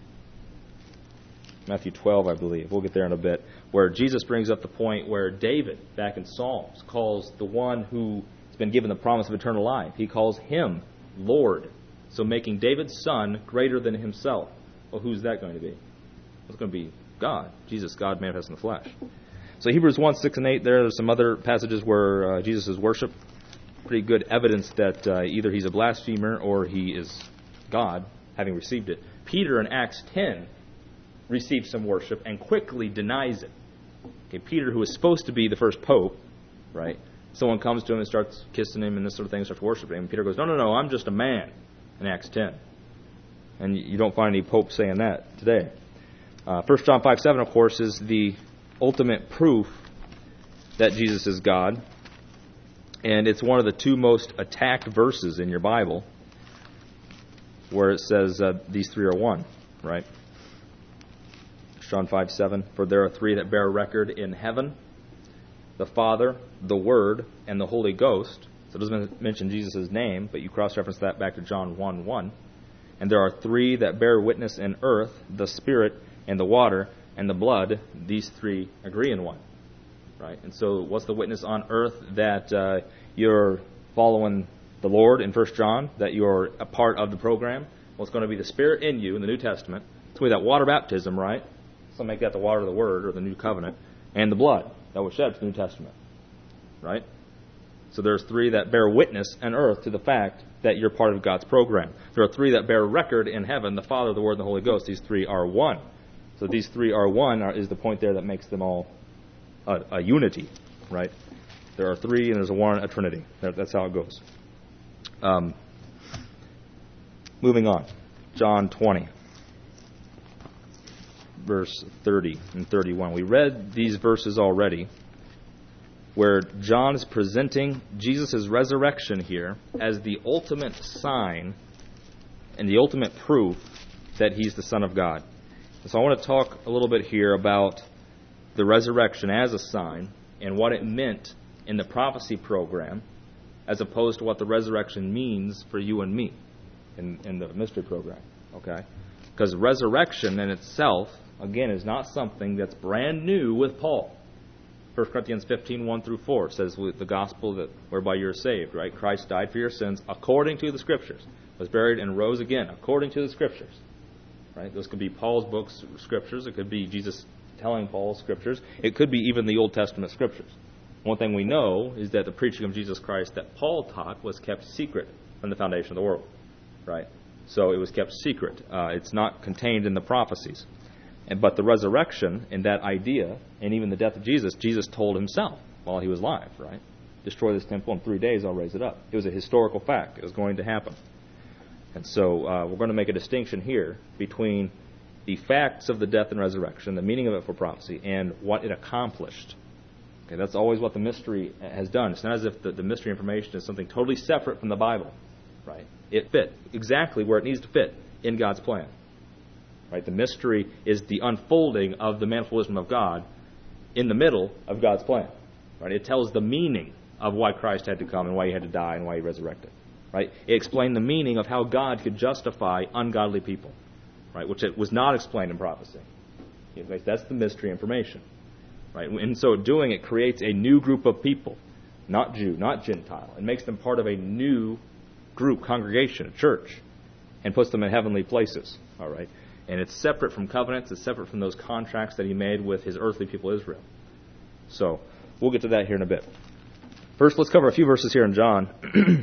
Matthew twelve, I believe. We'll get there in a bit. Where Jesus brings up the point where David, back in Psalms, calls the one who's been given the promise of eternal life. He calls him Lord. So making David's son greater than himself. Well, who's that going to be? It's going to be God. Jesus, God manifest in the flesh. So Hebrews one, six, and eight, there are some other passages where uh, Jesus is worshipped. Pretty good evidence that uh, either he's a blasphemer or he is God, having received it. Peter in Acts ten receives some worship and quickly denies it. Okay, Peter, who is supposed to be the first pope, right? Someone comes to him and starts kissing him and this sort of thing, starts worshiping him. And Peter goes, no, no, no, I'm just a man, in Acts ten. And you don't find any pope saying that today. Uh, First John five, seven, of course, is the ultimate proof that Jesus is God. And it's one of the two most attacked verses in your Bible, where it says uh, these three are one, right? John five, seven, for there are three that bear record in heaven, the Father, the Word, and the Holy Ghost. So it doesn't mention Jesus' name, but you cross-reference that back to John one, one. And there are three that bear witness in earth, the Spirit, and the water, and the blood. These three agree in one, right? And so what's the witness on earth? That uh, you're following the Lord in First John, that you're a part of the program. Well, it's going to be the Spirit in you in the New Testament. It's going to be that water baptism, right? Some make that the water of the Word or the New Covenant. And the blood that was shed for the New Testament, right? So there's three that bear witness on earth to the fact that you're part of God's program. There are three that bear record in heaven, the Father, the Word, and the Holy Ghost. These three are one. So these three are one are, is the point there that makes them all a, a unity, right? There are three and there's a one, a trinity. That, that's how it goes. Um, moving on. John twenty. Verse thirty and thirty-one. We read these verses already, where John is presenting Jesus' resurrection here as the ultimate sign and the ultimate proof that he's the Son of God. So I want to talk a little bit here about the resurrection as a sign and what it meant in the prophecy program, as opposed to what the resurrection means for you and me in, in the mystery program. Okay? Because resurrection in itself, again, is not something that's brand new with Paul. First Corinthians fifteen, one through four says with the gospel that whereby you're saved, right? Christ died for your sins according to the Scriptures, was buried and rose again according to the Scriptures. Right? Those could be Paul's books, Scriptures. It could be Jesus telling Paul Scriptures. It could be even the Old Testament Scriptures. One thing we know is that the preaching of Jesus Christ that Paul taught was kept secret from the foundation of the world. Right? So it was kept secret. Uh, it's not contained in the prophecies. And, but the resurrection and that idea, and even the death of Jesus, Jesus told himself while he was alive, right? Destroy this temple in three days, I'll raise it up. It was a historical fact. It was going to happen. And so uh, we're going to make a distinction here between the facts of the death and resurrection, the meaning of it for prophecy, and what it accomplished. Okay, that's always what the mystery has done. It's not as if the, the mystery information is something totally separate from the Bible, right? It fit exactly where it needs to fit in God's plan. Right? The mystery is the unfolding of the manifold wisdom of God in the middle of God's plan. Right? It tells the meaning of why Christ had to come and why he had to die and why he resurrected. Right? It explained the meaning of how God could justify ungodly people, right? Which it was not explained in prophecy. Okay? That's the mystery information. Right? And so doing it creates a new group of people, not Jew, not Gentile. It makes them part of a new group, congregation, a church, and puts them in heavenly places. All right? And it's separate from covenants. It's separate from those contracts that he made with his earthly people Israel. So we'll get to that here in a bit. First, let's cover a few verses here in John,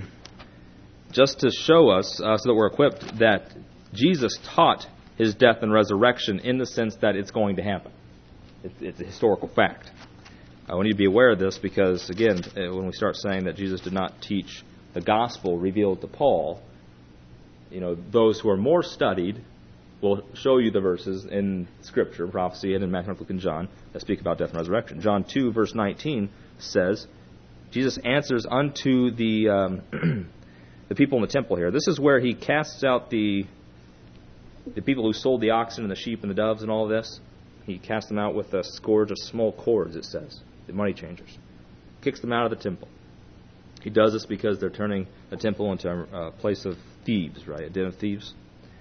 just to show us, uh, so that we're equipped, that Jesus taught his death and resurrection in the sense that it's going to happen. It's, it's a historical fact. Uh, we need to be aware of this because, again, when we start saying that Jesus did not teach the gospel revealed to Paul, you know, those who are more studied will show you the verses in Scripture, prophecy, and in Matthew, Mark, Luke, and John that speak about death and resurrection. John two, verse nineteen says, Jesus answers unto the um, the people in the temple here. This is where he casts out the the people who sold the oxen and the sheep and the doves and all of this. He casts them out with a scourge of small cords, it says, the money changers. Kicks them out of the temple. He does this because they're turning the temple into a place of thieves, right? A den of thieves.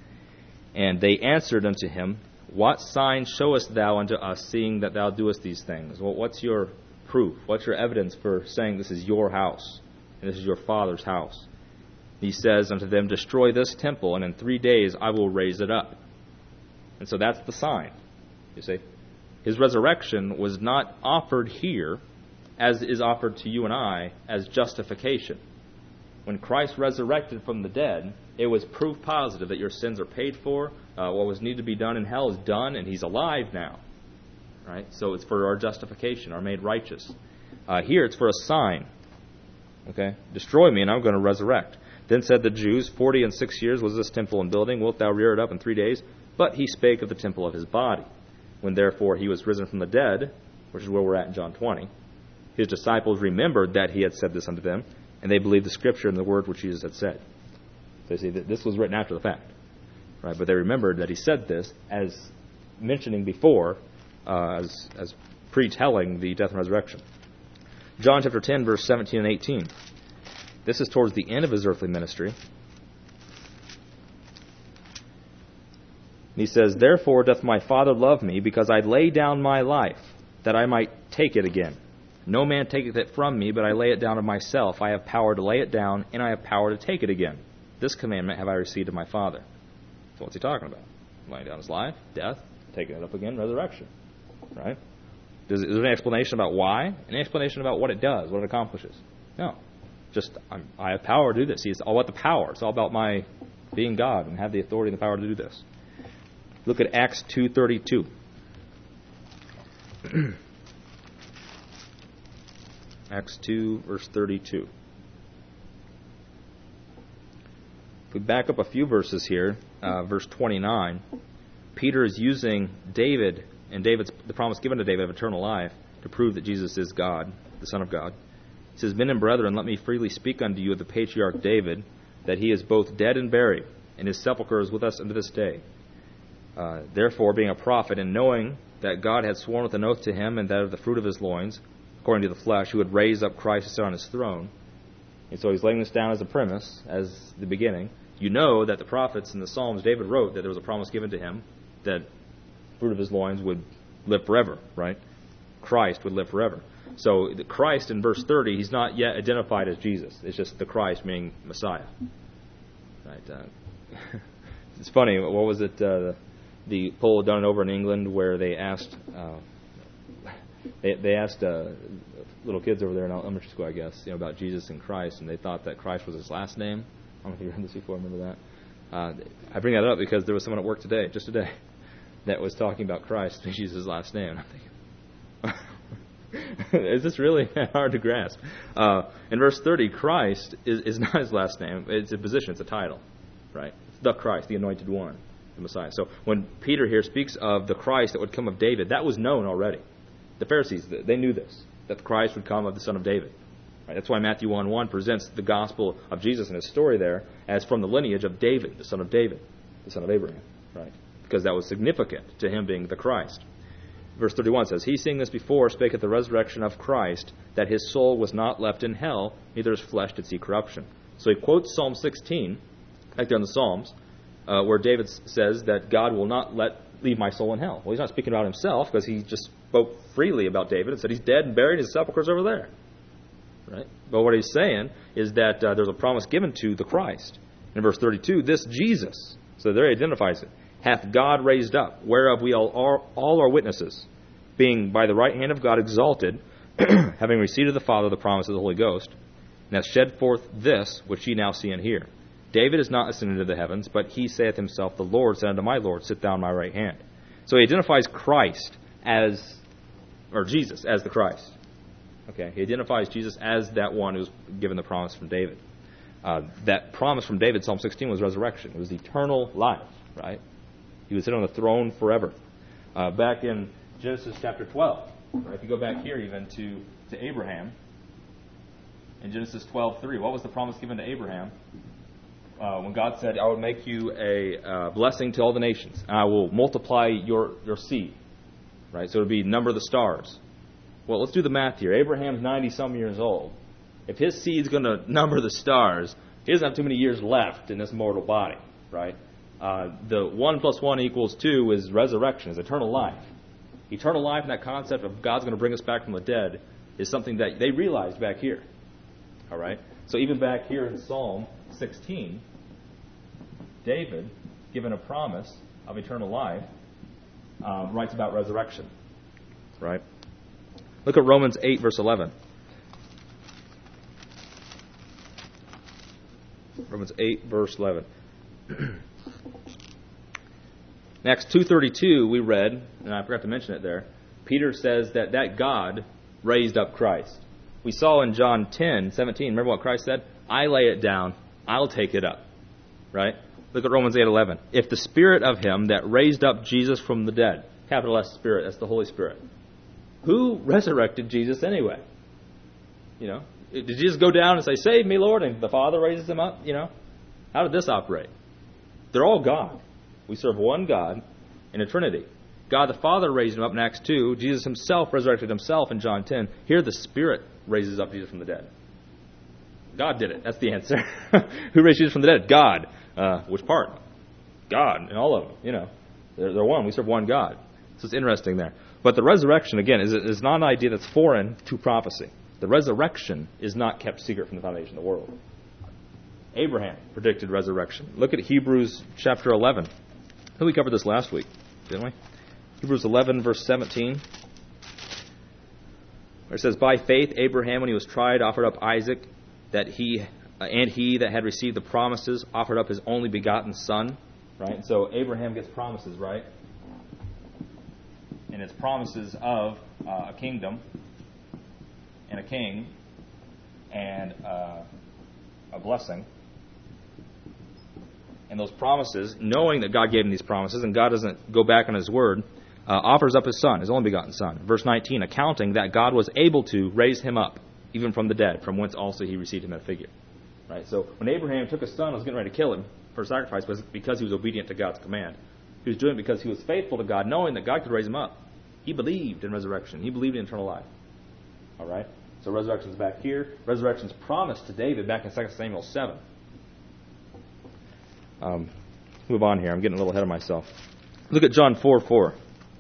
And they answered unto him, what sign showest thou unto us, seeing that thou doest these things? Well, what's your proof? What's your evidence for saying this is your house and this is your Father's house? He says unto them, destroy this temple, and in three days I will raise it up. And so that's the sign, you see. His resurrection was not offered here as is offered to you and I as justification. When Christ resurrected from the dead, it was proof positive that your sins are paid for. Uh, what was needed to be done in hell is done, and he's alive now. Right? So it's for our justification, our made righteous. Uh, here it's for a sign. Okay? Destroy me, and I'm going to resurrect. Then said the Jews, Forty and six years was this temple in building. Wilt thou rear it up in three days? But he spake of the temple of his body. When therefore he was risen from the dead, which is where we're at in John twenty, his disciples remembered that he had said this unto them, and they believed the Scripture and the word which Jesus had said. So you see, this was written after the fact. Right? But they remembered that he said this as mentioning before, uh, as, as pre-telling the death and resurrection. John chapter ten, verse seventeen and eighteen. This is towards the end of his earthly ministry. And he says, therefore doth my Father love me, because I lay down my life, that I might take it again. No man taketh it from me, but I lay it down of myself. I have power to lay it down, and I have power to take it again. This commandment have I received of my Father. So what's he talking about? Laying down his life, death, taking it up again, resurrection. Right? Is there an explanation about why? An explanation about what it does, what it accomplishes? No. Just, I'm, I have power to do this. See, it's all about the power. It's all about my being God and have the authority and the power to do this. Look at Acts two thirty-two. Acts two, verse thirty-two. If we back up a few verses here, uh, verse twenty-nine, Peter is using David and David's the promise given to David of eternal life to prove that Jesus is God, the Son of God. He says, men and brethren, let me freely speak unto you of the patriarch David, that he is both dead and buried, and his sepulchre is with us unto this day. Uh, therefore, being a prophet, and knowing that God had sworn with an oath to him, and that of the fruit of his loins, according to the flesh, who would raise up Christ to sit on his throne. And so he's laying this down as a premise, as the beginning. You know that the prophets and the Psalms, David wrote that there was a promise given to him that the fruit of his loins would live forever, right? Christ would live forever. So the Christ in verse thirty, he's not yet identified as Jesus. It's just the Christ meaning Messiah. Right? Uh, it's funny. What was it? Uh, the poll done over in England where they asked uh, they, they asked uh, little kids over there in elementary school, I guess, you know, about Jesus and Christ, and they thought that Christ was his last name. I don't know if you read this before. Remember that? Uh, I bring that up because there was someone at work today, just today, that was talking about Christ and Jesus' last name. And I'm thinking, is this really hard to grasp? Uh, in verse thirty, Christ is, is not his last name. It's a position. It's a title, right? It's the Christ, the Anointed One, the Messiah. So when Peter here speaks of the Christ that would come of David, that was known already. The Pharisees, they knew this, that the Christ would come of the son of David. Right? That's why Matthew one one presents the gospel of Jesus and his story there as from the lineage of David, the son of David, the son of Abraham, right? Because that was significant to him being the Christ. Verse thirty-one says, he seeing this before spake at the resurrection of Christ, that his soul was not left in hell, neither his flesh did see corruption. So he quotes Psalm sixteen, back there in the Psalms, uh, where David says that God will not let leave my soul in hell. Well, he's not speaking about himself because he just spoke freely about David and said he's dead and buried, his sepulchre's over there. Right? But what he's saying is that uh, there's a promise given to the Christ. In verse thirty-two, this Jesus, so there he identifies it, hath God raised up, whereof we all are, all are witnesses, being by the right hand of God exalted, having received of the Father the promise of the Holy Ghost, and hath shed forth this which ye now see and hear. David is not ascended into the heavens, but he saith himself, the Lord said unto my Lord, sit thou on my right hand. So he identifies Christ as, or Jesus as the Christ. Okay, he identifies Jesus as that one who's given the promise from David. Uh, that promise from David, Psalm sixteen, was resurrection. It was eternal life, right? He would sit on the throne forever. Uh, back in Genesis chapter twelve, right? If you go back here even to, to Abraham, in Genesis twelve three, what was the promise given to Abraham? Uh, when God said, I will make you a uh, blessing to all the nations, and I will multiply your, your seed, right? So it would be number the stars. Well, let's do the math here. Abraham's ninety-some years old. If his seed's going to number the stars, he doesn't have too many years left in this mortal body, right? Uh, the one plus one equals two is resurrection, is eternal life. Eternal life and that concept of God's going to bring us back from the dead is something that they realized back here, all right? So even back here in Psalm sixteen, David, given a promise of eternal life, um, writes about resurrection. Right? Look at Romans eight, verse eleven. Romans eight, verse eleven. Next, two thirty-two, we read, and I forgot to mention it there, Peter says that that God raised up Christ. We saw in John ten, seventeen, remember what Christ said? I lay it down, I'll take it up. Right? Look at Romans eight, eleven. If the Spirit of Him that raised up Jesus from the dead, capital S Spirit, that's the Holy Spirit. Who resurrected Jesus anyway? You know, did Jesus go down and say, "Save me, Lord," and the Father raises Him up? You know, how did this operate? They're all God. We serve one God in a Trinity. God the Father raised Him up in Acts two. Jesus Himself resurrected Himself in John ten. Here the Spirit raises up Jesus from the dead. God did it. That's the answer. Who raised Jesus from the dead? God. Uh, which part? God. And all of them. You know, they're, they're one. We serve one God. So it's interesting there. But the resurrection, again, is, is not an idea that's foreign to prophecy. The resurrection is not kept secret from the foundation of the world. Abraham predicted resurrection. Look at Hebrews chapter eleven. I think we covered this last week, didn't we? Hebrews eleven, verse seventeen. Where it says, "By faith Abraham, when he was tried, offered up Isaac, that he uh, and he that had received the promises offered up his only begotten son." Right? So Abraham gets promises, right? And it's promises of uh, a kingdom and a king and uh, a blessing. And those promises, knowing that God gave him these promises, and God doesn't go back on His word, uh, offers up His Son, His only begotten Son. Verse nineteen, accounting that God was able to raise Him up, even from the dead, from whence also He received Him at a figure. Right? So when Abraham took his son and was getting ready to kill him for sacrifice, was because he was obedient to God's command. He was doing it because he was faithful to God, knowing that God could raise him up. He believed in resurrection. He believed in eternal life. All right? So resurrection's back here. Resurrection's promised to David back in Second Samuel seven. Um, move on here. I'm getting a little ahead of myself. Look at John four four.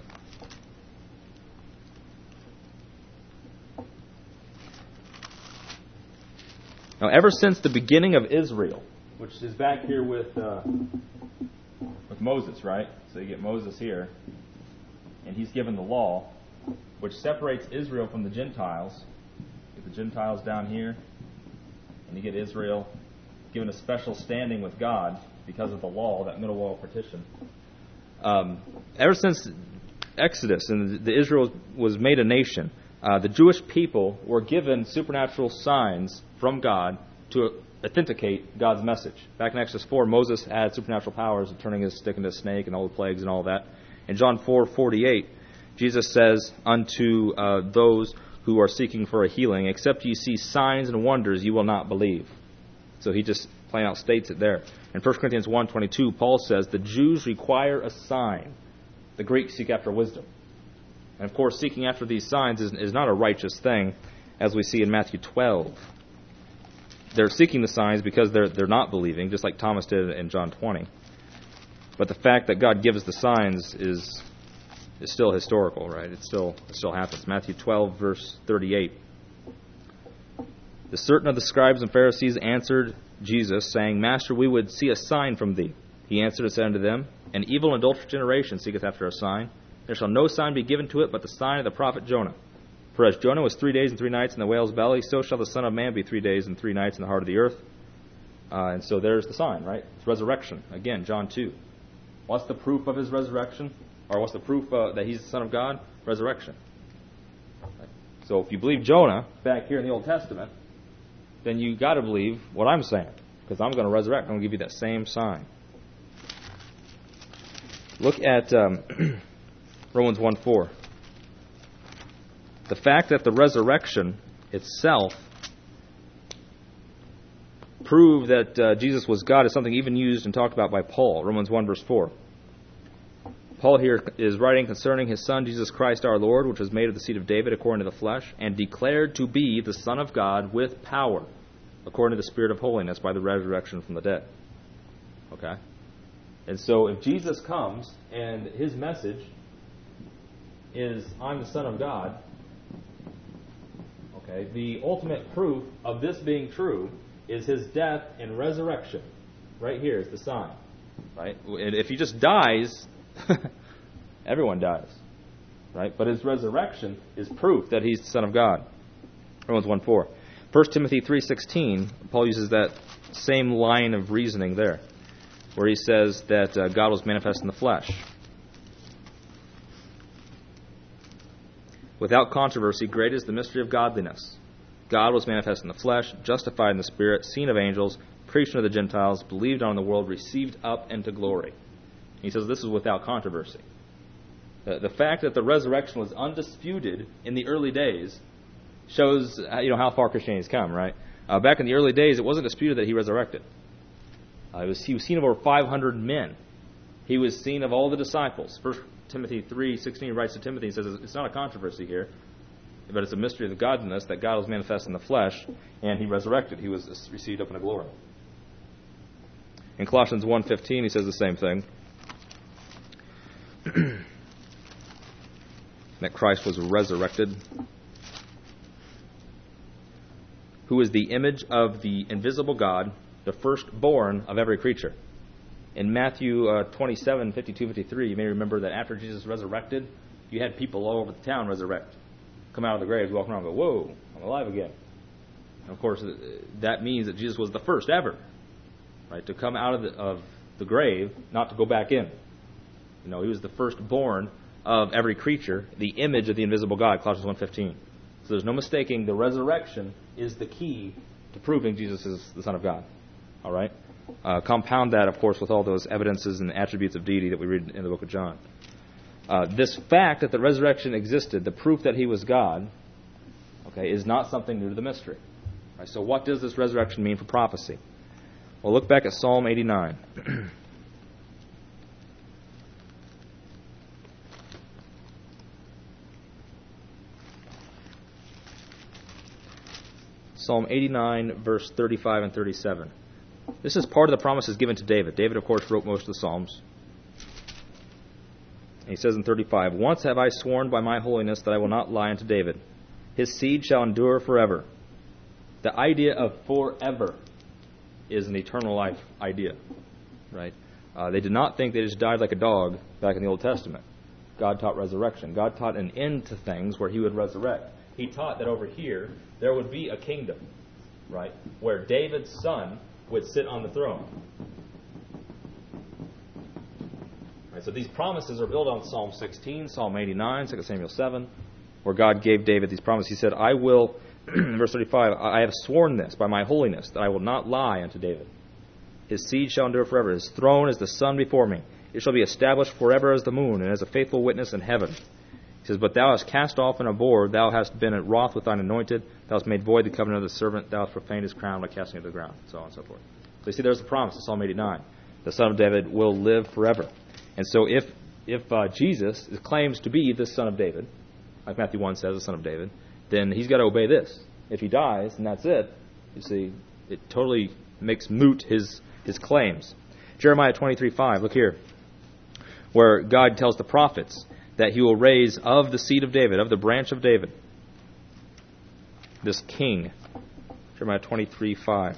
Now, ever since the beginning of Israel, which is back here with uh, with Moses, right? So you get Moses here, and he's given the law, which separates Israel from the Gentiles. You get the Gentiles down here, and you get Israel given a special standing with God because of the law, that middle wall partition. Um, ever since Exodus and the Israel was made a nation, uh, the Jewish people were given supernatural signs from God to authenticate God's message. Back in Exodus four, Moses had supernatural powers of turning his stick into a snake and all the plagues and all that. In John four forty-eight, Jesus says unto uh, those who are seeking for a healing, "Except ye see signs and wonders, you will not believe." So he just plain out states it there. In First Corinthians one twenty-two, Paul says, "The Jews require a sign. The Greeks seek after wisdom." And of course, seeking after these signs is, is not a righteous thing, as we see in Matthew twelve. They're seeking the signs because they're they're not believing, just like Thomas did in John twenty. But the fact that God gives the signs is is still historical, right? It still it still happens. Matthew twelve, verse thirty-eight. "The certain of the scribes and Pharisees answered Jesus, saying, Master, we would see a sign from thee. He answered and said unto them, An evil and adulterous generation seeketh after a sign. There shall no sign be given to it but the sign of the prophet Jonah. For as Jonah was three days and three nights in the whale's belly, so shall the Son of Man be three days and three nights in the heart of the earth." Uh, and so there's the sign, right? It's resurrection. Again, John two. What's the proof of His resurrection? Or what's the proof uh, that He's the Son of God? Resurrection. Right? So if you believe Jonah back here in the Old Testament, then you got to believe what I'm saying, because I'm going to resurrect. I'm going to give you that same sign. Look at um, Romans one four. The fact that the resurrection itself proved that uh, Jesus was God is something even used and talked about by Paul. Romans one verse four. Paul here is writing concerning His Son, Jesus Christ our Lord, which was made of the seed of David according to the flesh, and declared to be the Son of God with power, according to the Spirit of holiness, by the resurrection from the dead. Okay? And so if Jesus comes and His message is, I'm the Son of God, okay, the ultimate proof of this being true is his death and resurrection. Right here is the sign. Right? And if he just dies, everyone dies. Right? But his resurrection is proof that he's the Son of God. Romans one four. First Timothy three sixteen, Paul uses that same line of reasoning there, where he says that uh, God was manifest in the flesh. Without controversy, great is the mystery of godliness. God was manifest in the flesh, justified in the Spirit, seen of angels, preached unto the Gentiles, believed on in the world, received up into glory. He says this is without controversy. The, the fact that the resurrection was undisputed in the early days shows you know how far Christianity's come, right? Uh, back in the early days, it wasn't disputed that he resurrected. Uh, it was, he was seen of over five hundred men. He was seen of all the disciples. First Timothy three sixteen writes to Timothy and says it's not a controversy here, but it's a mystery of godliness that God was manifest in the flesh, and he resurrected. He was received up into glory. In Colossians one fifteen, he says the same thing. That Christ was resurrected, who is the image of the invisible God, the firstborn of every creature. In Matthew uh, twenty-seven, fifty-two, fifty-three, you may remember that after Jesus resurrected, you had people all over the town resurrect. Come out of the graves, walk around and go, whoa, I'm alive again. And of course, that means that Jesus was the first ever, right, to come out of the, of the grave, not to go back in. You know, he was the firstborn of every creature, the image of the invisible God, Colossians one fifteen. So there's no mistaking the resurrection is the key to proving Jesus is the Son of God. All right? Uh, compound that, of course, with all those evidences and attributes of deity that we read in the book of John. Uh, this fact that the resurrection existed, the proof that he was God, okay, is not something new to the mystery. Right? So what does this resurrection mean for prophecy? Well, look back at Psalm eighty-nine. Psalm eighty-nine, verse thirty-five and thirty-seven. This is part of the promises given to David. David, of course, wrote most of the Psalms. And he says in thirty-five, Once have I sworn by my holiness that I will not lie unto David. His seed shall endure forever. The idea of forever is an eternal life idea. Right? Uh, they did not think they just died like a dog back in the Old Testament. God taught resurrection. God taught an end to things where he would resurrect. He taught that over here there would be a kingdom, right, where David's son would sit on the throne. Right, so these promises are built on Psalm sixteen, Psalm eighty-nine, Second Samuel seven, where God gave David these promises. He said, I will, verse thirty-five, I have sworn this by my holiness, that I will not lie unto David. His seed shall endure forever. His throne is the sun before me. It shall be established forever as the moon, and as a faithful witness in heaven. He says, But thou hast cast off and abhorred, thou hast been at wrath with thine anointed, thou hast made void the covenant of the servant, thou hast profaned his crown by casting it to the ground, so on and so forth. So you see, there's the promise in Psalm eighty-nine. The Son of David will live forever. And so if if uh, Jesus claims to be the Son of David, like Matthew one says, the Son of David, then he's got to obey this. If he dies, and that's it, you see, it totally makes moot his, his claims. Jeremiah twenty-three five, look here, where God tells the prophets that he will raise of the seed of David, of the branch of David, this king. Jeremiah twenty-three five.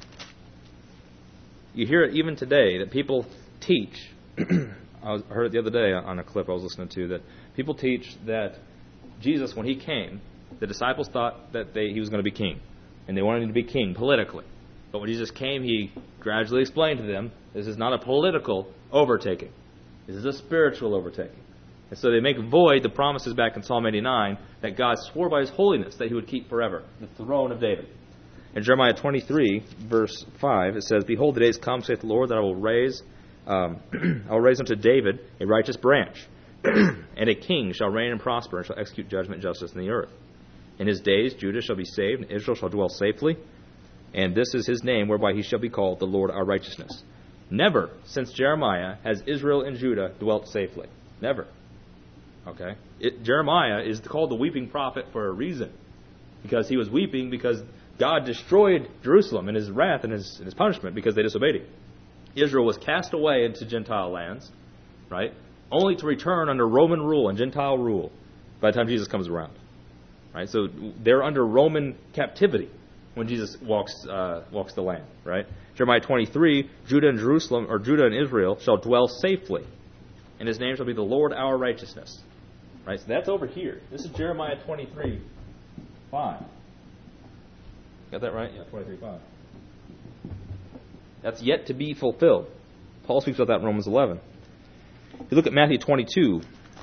You hear it even today that people teach. I was, heard it the other day on a clip I was listening to, that people teach that Jesus, when he came, the disciples thought that they, he was going to be king, and they wanted him to be king politically. But when Jesus came, he gradually explained to them, this is not a political overtaking. This is a spiritual overtaking. And so they make void the promises back in Psalm eighty-nine that God swore by his holiness that he would keep forever, the throne of David. In Jeremiah twenty-three, verse five, it says, Behold, the days come, saith the Lord, that I will raise um, I will raise unto David a righteous branch, and a king shall reign and prosper, and shall execute judgment and justice in the earth. In his days Judah shall be saved, and Israel shall dwell safely, and this is his name whereby he shall be called the Lord our righteousness. Never since Jeremiah has Israel and Judah dwelt safely. Never. Okay? It, Jeremiah is called the weeping prophet for a reason. Because he was weeping because God destroyed Jerusalem in his wrath and his, and his punishment because they disobeyed him. Israel was cast away into Gentile lands, right? Only to return under Roman rule and Gentile rule by the time Jesus comes around. Right? So they're under Roman captivity. when Jesus walks uh, walks the land, right? Jeremiah twenty-three, Judah and Jerusalem, or Judah and Israel, shall dwell safely, and his name shall be the Lord our righteousness. Right? So that's over here. This is Jeremiah twenty-three, five. Got that right? Yeah, twenty-three, five. That's yet to be fulfilled. Paul speaks about that in Romans eleven. If you look at Matthew twenty-two,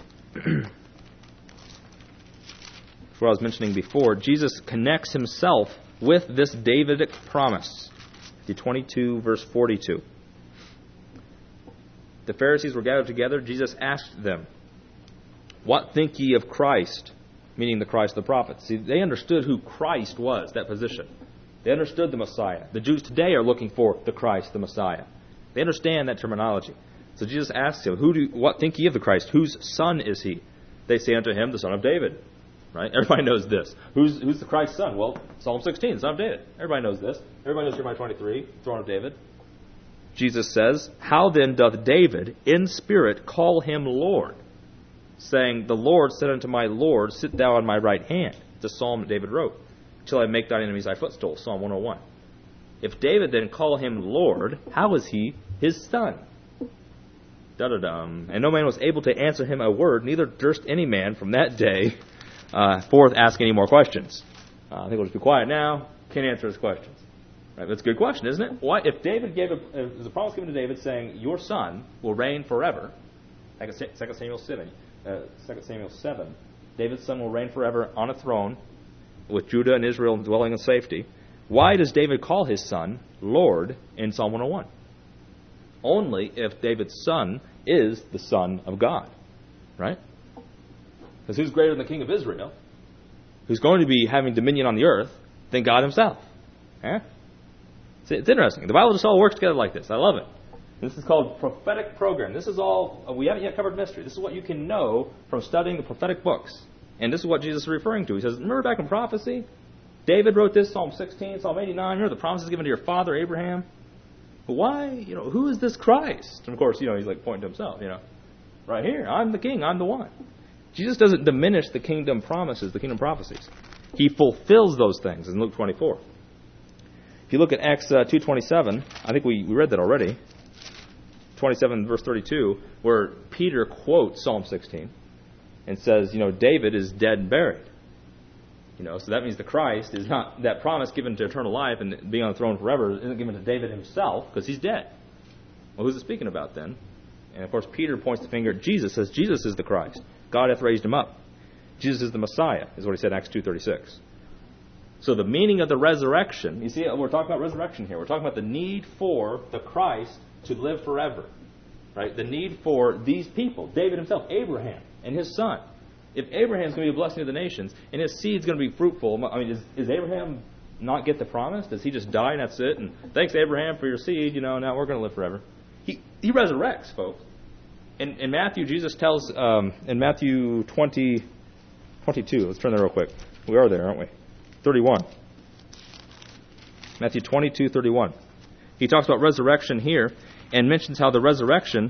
what I was mentioning before, Jesus connects himself with this Davidic promise. Matthew twenty-two, verse forty-two. The Pharisees were gathered together. Jesus asked them, "What think ye of Christ?" Meaning the Christ of the prophets. See, they understood who Christ was, that position. They understood the Messiah. The Jews today are looking for the Christ, the Messiah. They understand that terminology. So Jesus asks him, "Who do? What think ye of the Christ? Whose son is he?" They say unto him, "The son of David." Right? Everybody knows this. Who's who's the Christ's son? Well, Psalm sixteen, son of David. Everybody knows this. Everybody knows Jeremiah twenty-three, throne of David. Jesus says, "How then doth David in spirit call him Lord, saying, The Lord said unto my Lord, Sit thou on my right hand." It's a psalm that David wrote. "Till I make thine enemies thy footstool," Psalm one oh one. If David then call him Lord, how is he his son? Da-da-dum. And no man was able to answer him a word, neither durst any man from that day uh, forth ask any more questions. Uh, I think we'll just be quiet now. Can't answer his questions. Right? That's a good question, isn't it? Why, if David gave a, if there's a promise given to David saying, "Your son will reign forever," Second Samuel seven, uh, Second Samuel seven, David's son will reign forever on a throne with Judah and Israel dwelling in safety. Why does David call his son Lord in Psalm one oh one? Only if David's son is the Son of God. Right? Because who's greater than the King of Israel, who's going to be having dominion on the earth, than God himself? Eh? See, it's interesting. The Bible just all works together like this. I love it. This is called prophetic program. This is all, we haven't yet covered mystery. This is what you can know from studying the prophetic books. And this is what Jesus is referring to. He says, remember back in prophecy? David wrote this, Psalm sixteen, Psalm eighty-nine. Remember the promises given to your father Abraham? But why, you know, who is this Christ? And of course, you know, he's like pointing to himself, you know. Right here, I'm the king, I'm the one. Jesus doesn't diminish the kingdom promises, the kingdom prophecies. He fulfills those things in Luke twenty-four. If you look at Acts uh, two twenty-seven, I think we, we read that already. twenty-seven verse thirty-two, where Peter quotes Psalm sixteen and says, you know, David is dead and buried. You know, so that means the Christ is not, that promise given to eternal life and being on the throne forever isn't given to David himself because he's dead. Well, who's it speaking about then? And of course, Peter points the finger at Jesus, says Jesus is the Christ. God hath raised him up. Jesus is the Messiah, is what he said in Acts two thirty-six. So the meaning of the resurrection, you see, we're talking about resurrection here. We're talking about the need for the Christ to live forever. Right? The need for these people, David himself, Abraham, and his son. If Abraham's going to be a blessing to the nations, and his seed's going to be fruitful, I mean, is, is Abraham not get the promise? Does he just die and that's it? And thanks, Abraham, for your seed, you know, now we're going to live forever. He he resurrects, folks. In, in Matthew, Jesus tells, um, in Matthew twenty, twenty-two, let's turn there real quick. We are there, aren't we? thirty-one. Matthew twenty-two, thirty-one. He talks about resurrection here and mentions how the resurrection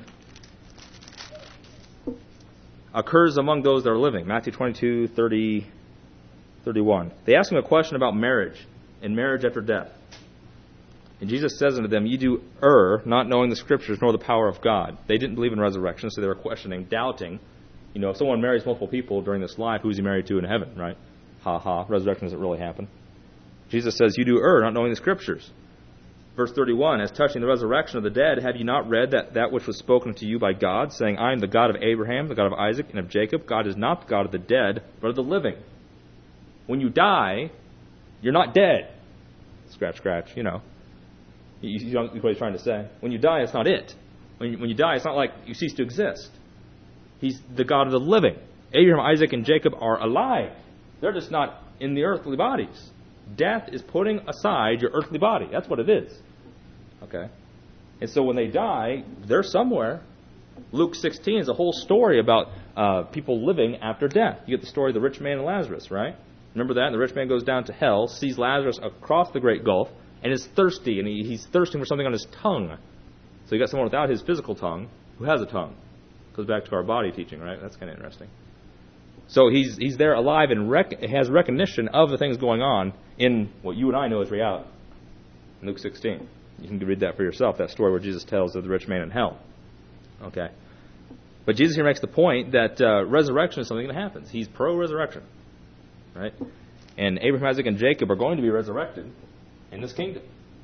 occurs among those that are living. Matthew twenty-two, thirty, thirty-one. They ask him a question about marriage and marriage after death. And Jesus says unto them, Ye do err, not knowing the Scriptures nor the power of God. They didn't believe in resurrection, so they were questioning, doubting. You know, if someone marries multiple people during this life, who's he married to in heaven, right? Ha ha, resurrection doesn't really happen. Jesus says, You do err, not knowing the Scriptures. Verse thirty-one, As touching the resurrection of the dead, have you not read that that which was spoken to you by God, saying, I am the God of Abraham, the God of Isaac, and of Jacob. God is not the God of the dead, but of the living. When you die, you're not dead. Scratch, scratch, you know. You, you know what he's trying to say. When you die, it's not it. When you, when you die, it's not like you cease to exist. He's the God of the living. Abraham, Isaac, and Jacob are alive. They're just not in the earthly bodies. Death is putting aside your earthly body. That's what it is. Okay? And so when they die, they're somewhere. Luke sixteen is a whole story about uh, people living after death. You get the story of the rich man and Lazarus, right? Remember that? And the rich man goes down to hell, sees Lazarus across the great gulf, and is thirsty, and he, he's thirsting for something on his tongue. So you got someone without his physical tongue who has a tongue. Goes back to our body teaching, right? That's kind of interesting. So he's he's there alive and rec- has recognition of the things going on in what you and I know as reality. Luke sixteen. You can read that for yourself, that story where Jesus tells of the rich man in hell. Okay. But Jesus here makes the point that uh, resurrection is something that happens. He's pro-resurrection. Right? And Abraham, Isaac, and Jacob are going to be resurrected in this kingdom.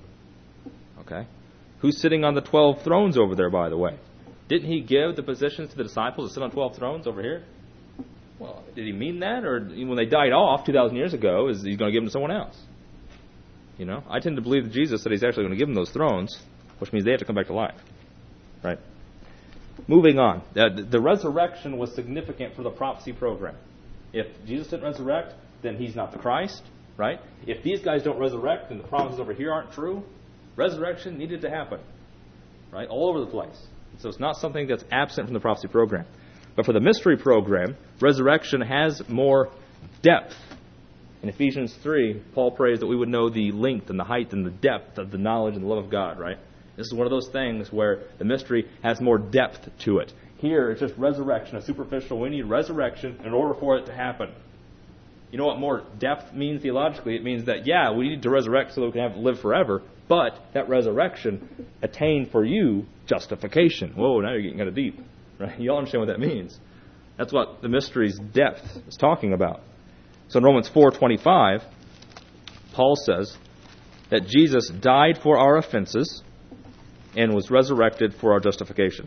Okay. Who's sitting on the twelve thrones over there, by the way? Didn't he give the positions to the disciples to sit on twelve thrones over here? Well, did he mean that? Or when they died off two thousand years ago, is he going to give them to someone else? You know, I tend to believe that Jesus said he's actually going to give them those thrones, which means they have to come back to life. Right? Moving on. The, the resurrection was significant for the prophecy program. If Jesus didn't resurrect, then he's not the Christ. Right? If these guys don't resurrect and the promises over here aren't true, resurrection needed to happen. Right? All over the place. So it's not something that's absent from the prophecy program. But for the mystery program, resurrection has more depth. In Ephesians three, Paul prays that we would know the length and the height and the depth of the knowledge and the love of God, right? This is one of those things where the mystery has more depth to it. Here, it's just resurrection, a superficial. We need resurrection in order for it to happen. You know what more depth means theologically? It means that, yeah, we need to resurrect so that we can have live forever, but that resurrection attained for you justification. Whoa, now you're getting kind of deep. Right? You all understand what that means. That's what the mystery's depth is talking about. So in Romans four twenty-five, Paul says that Jesus died for our offenses and was resurrected for our justification.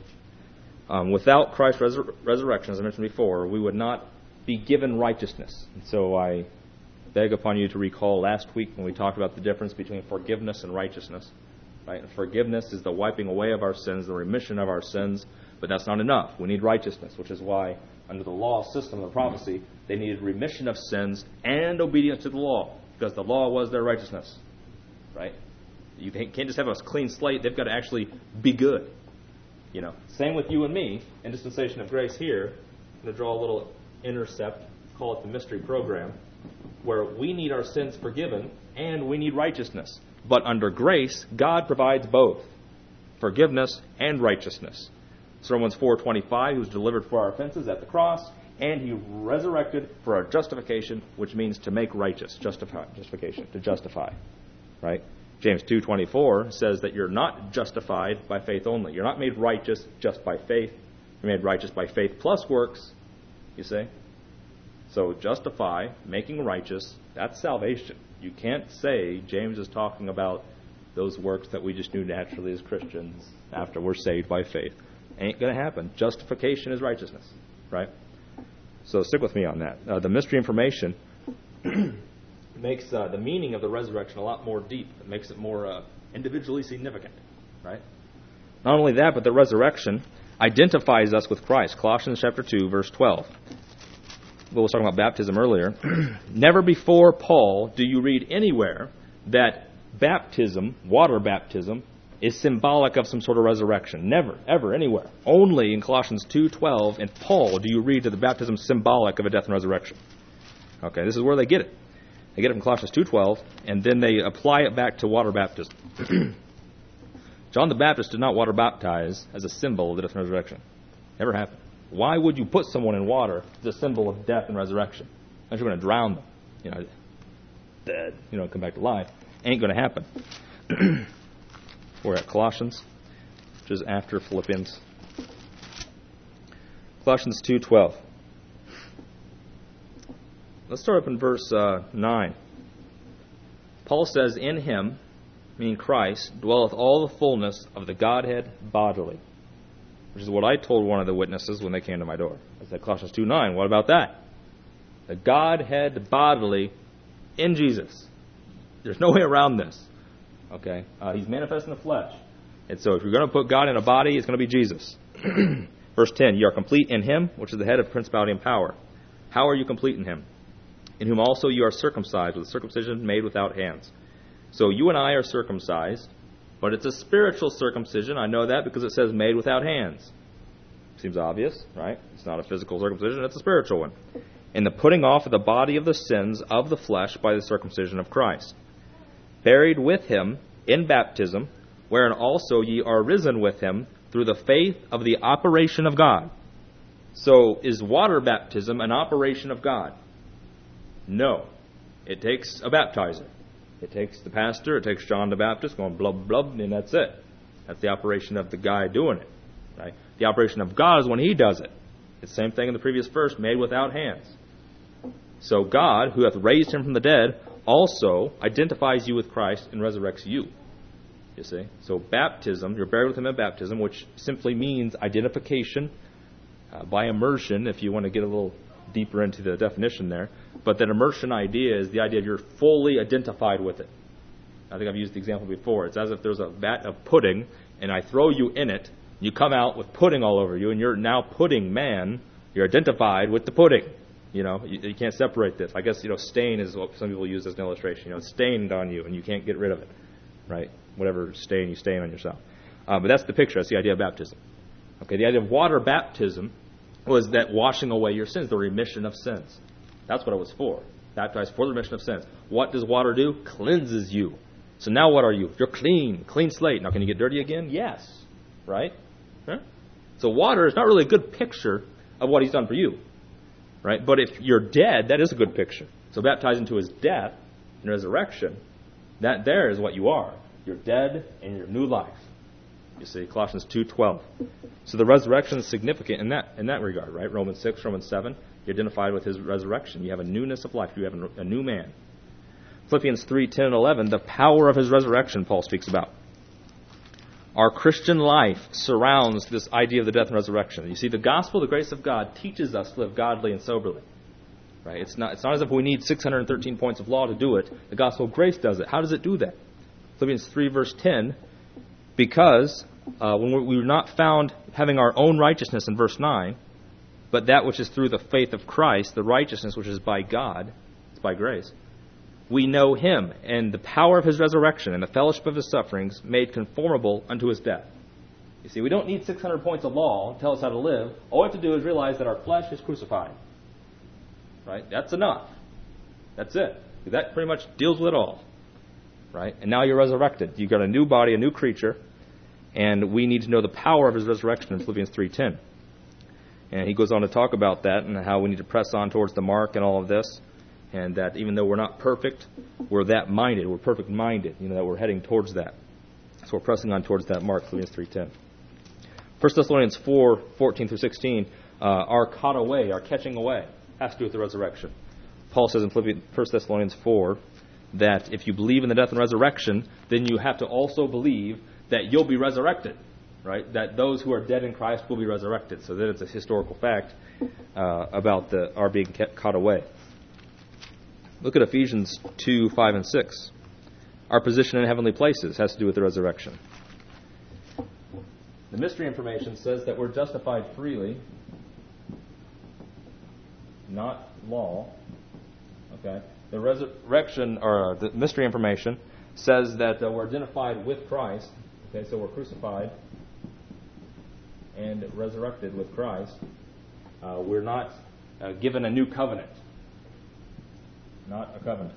Um, without Christ's resur- resurrection, as I mentioned before, we would not be given righteousness. And so I beg upon you to recall last week when we talked about the difference between forgiveness and righteousness. Right? And forgiveness is the wiping away of our sins, the remission of our sins. But that's not enough. We need righteousness, which is why under the law system of the prophecy, they needed remission of sins and obedience to the law, because the law was their righteousness. Right? You can't just have a clean slate. They've got to actually be good. You know. Same with you and me in dispensation of grace here. I'm going to draw a little intercept, call it the mystery program, where we need our sins forgiven and we need righteousness. But under grace, God provides both forgiveness and righteousness. So Romans four twenty-five, he was delivered for our offenses at the cross, and he resurrected for our justification, which means to make righteous, justify, justification, to justify, right? James two twenty-four says that you're not justified by faith only. You're not made righteous just by faith. You're made righteous by faith plus works, you see? So justify, making righteous, that's salvation. You can't say James is talking about those works that we just do naturally as Christians after we're saved by faith. Ain't going to happen. Justification is righteousness, right? So stick with me on that. Uh, the mystery information makes uh, the meaning of the resurrection a lot more deep. It makes it more uh, individually significant, right? Not only that, but the resurrection identifies us with Christ. Colossians chapter two, verse twelve. Bill was talking about baptism earlier. Never before, Paul, do you read anywhere that baptism, water baptism, is symbolic of some sort of resurrection. Never, ever, anywhere. Only in Colossians two twelve and Paul do you read that the baptism is symbolic of a death and resurrection. Okay, this is where they get it. They get it from Colossians two twelve, and then they apply it back to water baptism. John the Baptist did not water baptize as a symbol of the death and resurrection. Never happened. Why would you put someone in water as a symbol of death and resurrection? Unless you're going to drown them. You know, dead, you know, come back to life. Ain't going to happen. We're at Colossians, which is after Philippians. Colossians two twelve. Let's start up in verse uh, nine. Paul says, in him, meaning Christ, dwelleth all the fullness of the Godhead bodily. Which is what I told one of the witnesses when they came to my door. I said, Colossians two nine, what about that? The Godhead bodily in Jesus. There's no way around this. Okay? Uh, he's manifest in the flesh. And so if you're going to put God in a body, it's going to be Jesus. Verse ten, you are complete in him, which is the head of principality and power. How are you complete in him? In whom also you are circumcised with a circumcision made without hands. So you and I are circumcised, but it's a spiritual circumcision. I know that because it says made without hands. Seems obvious, right? It's not a physical circumcision, it's a spiritual one. In the putting off of the body of the sins of the flesh by the circumcision of Christ. Buried with him in baptism, wherein also ye are risen with him through the faith of the operation of God. So is water baptism an operation of God? No. It takes a baptizer. It takes the pastor, it takes John the Baptist going blub blub, and that's it. That's the operation of the guy doing it. Right? The operation of God is when he does it. It's the same thing in the previous verse, made without hands. So God, who hath raised him from the dead, also identifies you with Christ and resurrects you. You see? So baptism, you're buried with him in baptism, which simply means identification uh, by immersion, if you want to get a little deeper into the definition there. But that immersion idea is the idea of you're fully identified with it. I think I've used the example before. It's as if there's a vat of pudding, and I throw you in it, you come out with pudding all over you, and you're now pudding man. You're identified with the pudding. You know, you, you can't separate this. I guess, you know, stain is what some people use as an illustration. You know, it's stained on you, and you can't get rid of it, right? Whatever stain you stain on yourself. Uh, but that's the picture. That's the idea of baptism. Okay, the idea of water baptism was that washing away your sins, the remission of sins. That's what it was for. Baptized for the remission of sins. What does water do? Cleanses you. So now what are you? You're clean, clean slate. Now can you get dirty again? Yes. Right? Huh? So water is not really a good picture of what he's done for you. Right? But if you're dead, that is a good picture. So baptized into his death and resurrection, that there is what you are. You're dead and you're new life. You see, Colossians two twelve. So the resurrection is significant in that in that regard, right? Romans six, Romans seven, you're identified with his resurrection. You have a newness of life. You have a, a new man. Philippians three, ten, and eleven, the power of his resurrection, Paul speaks about. Our Christian life surrounds this idea of the death and resurrection. You see, the gospel, the grace of God, teaches us to live godly and soberly. Right? It's not, it's not as if we need six hundred thirteen points of law to do it. The gospel of grace does it. How does it do that? Philippians three, verse ten, because uh, when we were not found having our own righteousness in verse nine, but that which is through the faith of Christ, the righteousness which is by God, it's by grace, we know him and the power of his resurrection and the fellowship of his sufferings made conformable unto his death. You see, we don't need six hundred points of law to tell us how to live. All we have to do is realize that our flesh is crucified. Right? That's enough. That's it. That pretty much deals with it all. Right? And now you're resurrected. You've got a new body, a new creature, and we need to know the power of his resurrection in Philippians three ten. And he goes on to talk about that and how we need to press on towards the mark and all of this. And that even though we're not perfect, we're that minded. We're perfect minded. You know, that we're heading towards that. So we're pressing on towards that mark, Philippians three ten. First Thessalonians four, fourteen through sixteen, uh, our caught away, our catching away, has to do with the resurrection. Paul says in First Thessalonians four that if you believe in the death and resurrection, then you have to also believe that you'll be resurrected. Right? That those who are dead in Christ will be resurrected. So that it's a historical fact uh, about the our being kept, caught away. Look at Ephesians two, five, and six. Our position in heavenly places has to do with the resurrection. The mystery information says that we're justified freely, not law. Okay. The resurrection, or the mystery information, says that uh, we're identified with Christ. Okay, so we're crucified and resurrected with Christ. Uh, we're not uh, given a new covenant. Not a covenant.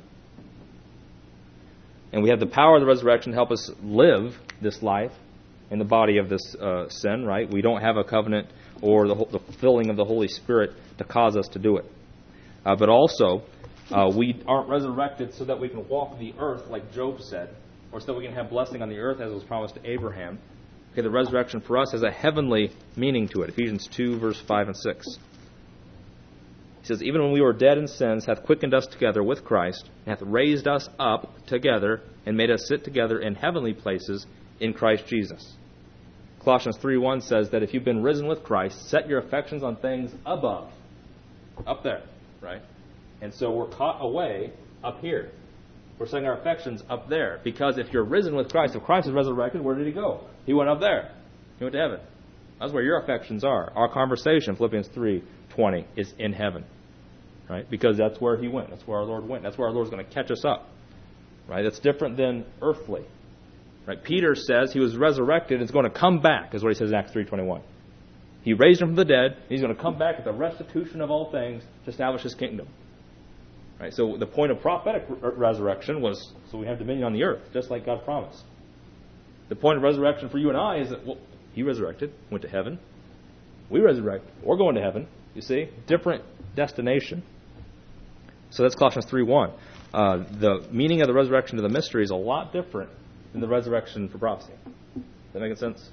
And we have the power of the resurrection to help us live this life in the body of this uh, sin, right? We don't have a covenant or the, the filling of the Holy Spirit to cause us to do it. Uh, but also, uh, we aren't resurrected so that we can walk the earth like Job said, or so that we can have blessing on the earth as was promised to Abraham. Okay, the resurrection for us has a heavenly meaning to it. Ephesians two, verse five and six. He says, even when we were dead in sins, hath quickened us together with Christ, and hath raised us up together, and made us sit together in heavenly places in Christ Jesus. Colossians three one says that if you've been risen with Christ, set your affections on things above. Up there, right? And so we're caught away up here. We're setting our affections up there. Because if you're risen with Christ, if Christ is resurrected, where did he go? He went up there. He went to heaven. That's where your affections are. Our conversation, Philippians three twenty, is in heaven. Right? Because that's where he went. That's where our Lord went. That's where our Lord's going to catch us up. Right? That's different than earthly. Right? Peter says he was resurrected and is going to come back, is what he says in Acts three twenty-one. He raised him from the dead. He's going to come back at the restitution of all things to establish his kingdom. Right? So the point of prophetic re- resurrection was so we have dominion on the earth, just like God promised. The point of resurrection for you and I is that, well, he resurrected, went to heaven. We resurrect. We're going to heaven. You see? Different destination. So that's Colossians three one. Uh, the meaning of the resurrection to the mystery is a lot different than the resurrection for prophecy. Does that make sense?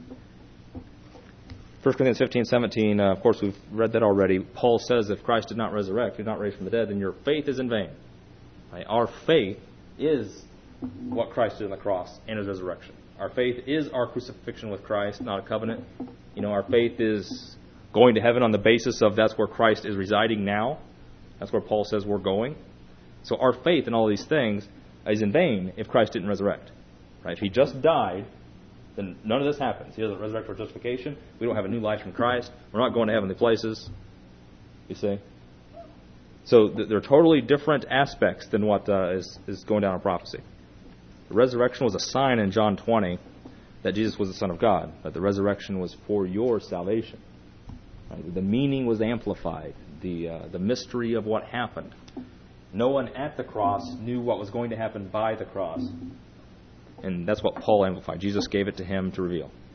First Corinthians fifteen seventeen, uh, of course, we've read that already. Paul says if Christ did not resurrect, he's not raised from the dead, then your faith is in vain. Right? Our faith is what Christ did on the cross and his resurrection. Our faith is our crucifixion with Christ, not a covenant. You know, our faith is going to heaven on the basis of that's where Christ is residing now. That's where Paul says we're going. So our faith in all these things is in vain if Christ didn't resurrect. Right? If he just died, then none of this happens. He doesn't resurrect for justification. We don't have a new life in Christ. We're not going to heavenly places. You see? So th- they're totally different aspects than what uh, is, is going down in prophecy. The resurrection was a sign in John twenty that Jesus was the Son of God, that the resurrection was for your salvation. Right? The meaning was amplified, the uh, the mystery of what happened. No one at the cross knew what was going to happen by the cross. And that's what Paul amplified. Jesus gave it to him to reveal.